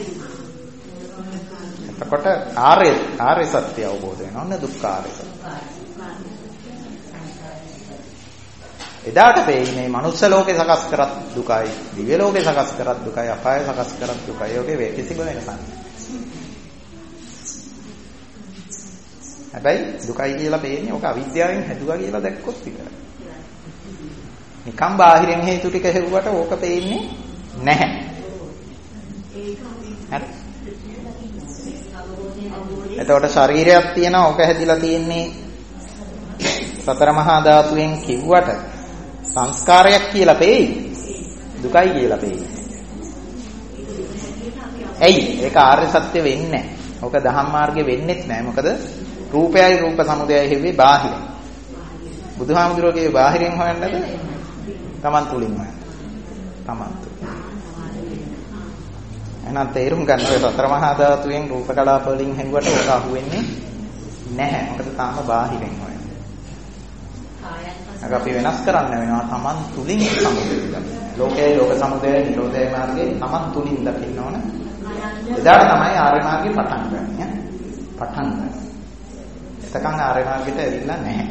Speaker 1: එතකොට ආර්ය සත්‍ය අවබෝධ වෙනවා නේ දුක්ඛාරය. එදාට පේන්නේ මනුස්ස ලෝකේ සකස් කරත් දුකයි, දිව්‍ය ලෝකේ සකස් කරත් දුකයි, අපාය සකස් කරත් දුකයි. ඔගේ කිසිම වෙනසක් නැහැ. හැබැයි දුකයි කියලා පේන්නේ ඔක අවිද්‍යාවෙන් හැදුවා කියලා දැක්කොත් විතරයි. නිකම් බාහිරින් හේතු ටික හෙව්වට ඕක පේන්නේ නැහැ. හරි. එතකොට ශරීරයක් තියෙනවා ඕක හැදිලා තියෙන්නේ සතර මහා ධාතුවෙන් කිව්වට සංස්කාරයක් කියලා පේයි. දුකයි කියලා පේයි. ඇයි? ඒක ආර්ය සත්‍ය වෙන්නේ නැහැ. ඕක දහම් මාර්ගේ වෙන්නේත් නැහැ. මොකද රූපයයි රූප සමුදයයි හෙව්වේ බාහිර. බුදුහාමුදුරුවෝගේ බාහිරින් හොයන්නද? තමන් තුලින් හොයන්න. තමන් තුලින්. එහෙනම් තේරුම් ගන්න ඔය සතර මහා ධාතුවෙන් රූප කලාප වලින් හෙව්වට ඕක අහුවෙන්නේ නැහැ. මොකද තාම බාහිරින් හොයන්නේ. අපි වෙනස් කරන්න වෙනවා තමන් තුලින් සමුදය දකින්න. ලෝකයේ ලෝක සමුදය නිරෝධය මාර්ගයේ තමන් තුලින් දකින්න ඕන. එදාට තමයි ආර්ය මාර්ගේ පටන් ගන්න. පටන් ගන්න. එතකන් ආර්ය මාර්ගයට ඇවිල්ලා නැහැ.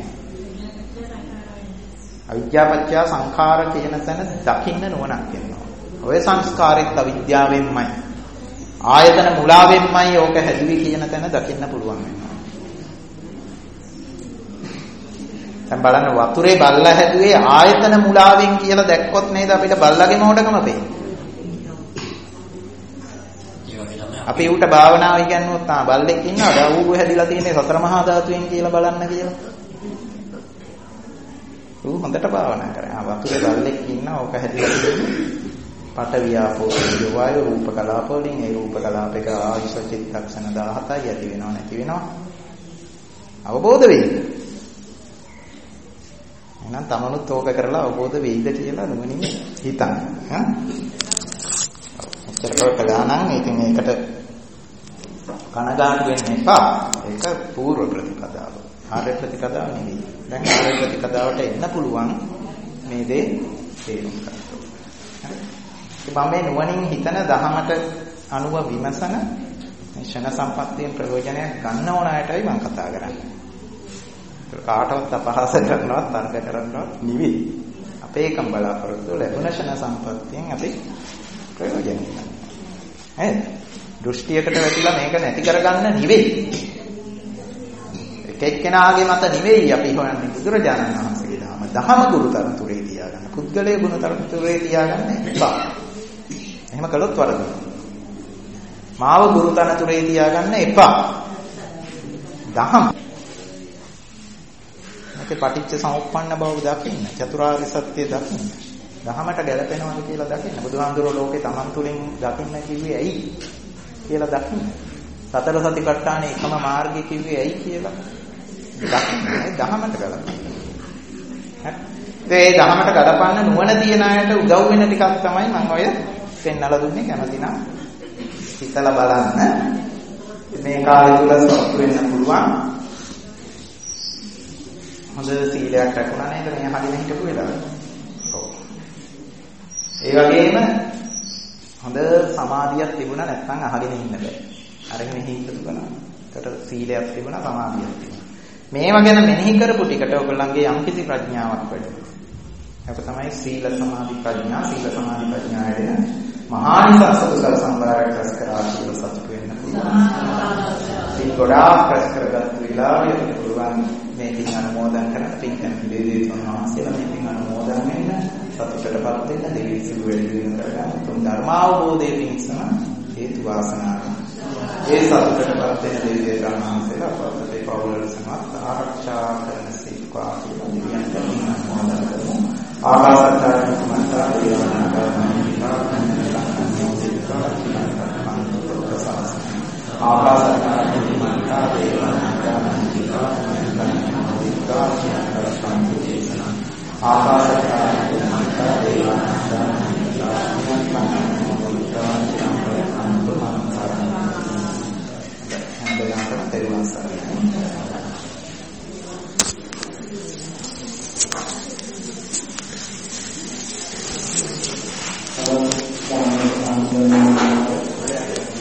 Speaker 1: අවිද්‍යාපච්චය සංඛාර කියන තැන දකින්න නුවණක් වෙනවා. ඔය සංස්කාරෙත් අවිද්‍යාවෙන්මයි. ආයතන මුලාවෙන්මයි ඕක හැදුවේ කියන තැන දකින්න පුළුවන් වෙනවා. දැන් බලන්න වතුරේ බල්ලා හැදුවේ ආයතන මුලාවෙන් කියලා දැක්කොත් නේද අපිට බල්ලාගේ මොඩකම පේන්නේ. අපි ඌට භාවනාව ඉගෙනුවොත් බල්ලෙක් ඉන්නවද? ඌ හැදිලා තියෙන්නේ සතර මහා ධාතුවෙන් කියලා බලන්න කියලා. ඌ හොඳට භාවනා කරා. වතුරේ බල්ලෙක් ඉන්නවා ඕක හැදිලා තියෙන්නේ පඨවි ආපෝ තේජෝ වායෝ රූප කලාප වලින්. ඒ රූප කලාපයක ආයුෂ චිත්තක්ෂණ 17යි ඇති වෙනව නැති වෙනව. අවබෝධ වෙයි. එහෙනම් තමනුත් ඕක කරලා අවබෝධ වෙයිද කියලා නුවණින් හිතන්න. එතකොට කළානම් ඉතින් ඒකට කනගාටු වෙන්න එපා. ඒක පූර්ව ප්‍රතිපදාව. ආර්ය ප්‍රතිපදාව නෙවෙයි. දැන් ආර්ය ප්‍රතිපදාවට එන්න පුළුවන් මේ දේ තේරුම් ගන්න. හරි. මම මේ නුවණින් හිතන දහමට අනුව විමසන මේ ෂණ සම්පත්තියෙන් ප්‍රයෝජනයක් ගන්න ඕන අයටයි මම කතා කරන්නේ. ඒක කාටවත් අපහාස කරනවත් තර්ක කරනවත් නෙවෙයි. අපේ එකම බලාපොරොත්තු ලැබුණ ෂණ සම්පත්තියෙන් අපි ප්‍රයෝජන ගන්න. හරි. දෘෂ්ටියකට වැටිලා මේක නැති කරගන්න නෙවෙයි. එක්කෙනාගේ මත නෙවෙයි අපි හොයන්නේ බුදුරජාණන් වහන්සේගේ ධර්ම. දහම ගුරුතරතුරේ තියාගන්න. පුද්ගලයේ ගුණතරතුරේ තියාගන්න එපා. එහෙම කළොත් වරදිනවා. මාව ගුරුතරතුරේ තියාගන්න එපා. දහම. මේකේ පටිච්ච සමුප්පන්න බව දකින්න. චතුරාර්ය සත්‍ය දකින්න. දහමට ගැලපෙනවද කියලා දකින්න. බුදුහාමුදුරුවෝ ලෝකේ Taman තුලින් දකින්න කිව්වේ ඇයි කියලා දකින්න. සතර සතිපට්ඨානේ එකම මාර්ගය කිව්වේ ඇයි කියලා දකින්න. දහමට ගලපන්න. ඒ දහමට ගලපන්න නුවණ තියන අයට උදව් වෙන ටිකක් තමයි මම ඔය පෙන්නලා දුන්නේ. කැමති නම් හිතලා බලන්න. මේ කාලය තුල සතුට වෙන්න පුළුවන්. හොඳ සීලයක් රැකුණා නේද මේ අහගෙන හිටපු වෙලාව. ඔව්. ඒ වගේම හොඳ සමාධියක් තිබුණා නැත්නම් අහගෙන ඉන්න බෑ. අරගෙන හිටපු ගමන්. ඒකට සීලයක් තිබුණා සමාධියක් තිබුණා. මේවා ගැන මෙනෙහි කරපු ටිකට ඔයගොල්ලන්ගේ යම්කිසි ප්‍රඥාවක් වැඩි. ඒක තමයි සීල සමාධි ප්‍රඥා. සීල සමාධි ප්‍රඥායේදී මහානිසංස කුසල සම්භාරයක් රැස් කරා කියලා සතුට වෙන්න පුළුවන්. සීල ගොඩාක් රැස් කරගත්තු වෙලාවෙ පුළුවන් මේකින් අනුමෝදන් කරන පින්කම් පිළිදෙතුන් වහන්සේලා මේකින් අනුමෝදන් වෙන්න සතුටටපත් වෙන්න දෙවි සිළු වැඩි දියුණු කරගන්න තුන් ධර්මාවබෝධයේ පිණිසම හේතු වාසනාව. ඒ සතුටටපත් වෙන දෙවියන් වහන්සේලා අපේ පවුලට සමත් ආරක්ෂා කරන සීක්වා කියලා දෙවියන් අනුමෝදන් කරමු. ආකාශත්තාරි මන්තා දේවානාගාමනිකා ආකාශත්තාරි මන්තා දේවානාගාමනිකා ආකාශත්තාරි මන්තා දේවානාගාමනිකා හැමදාම තෙරුවන් සරණයි.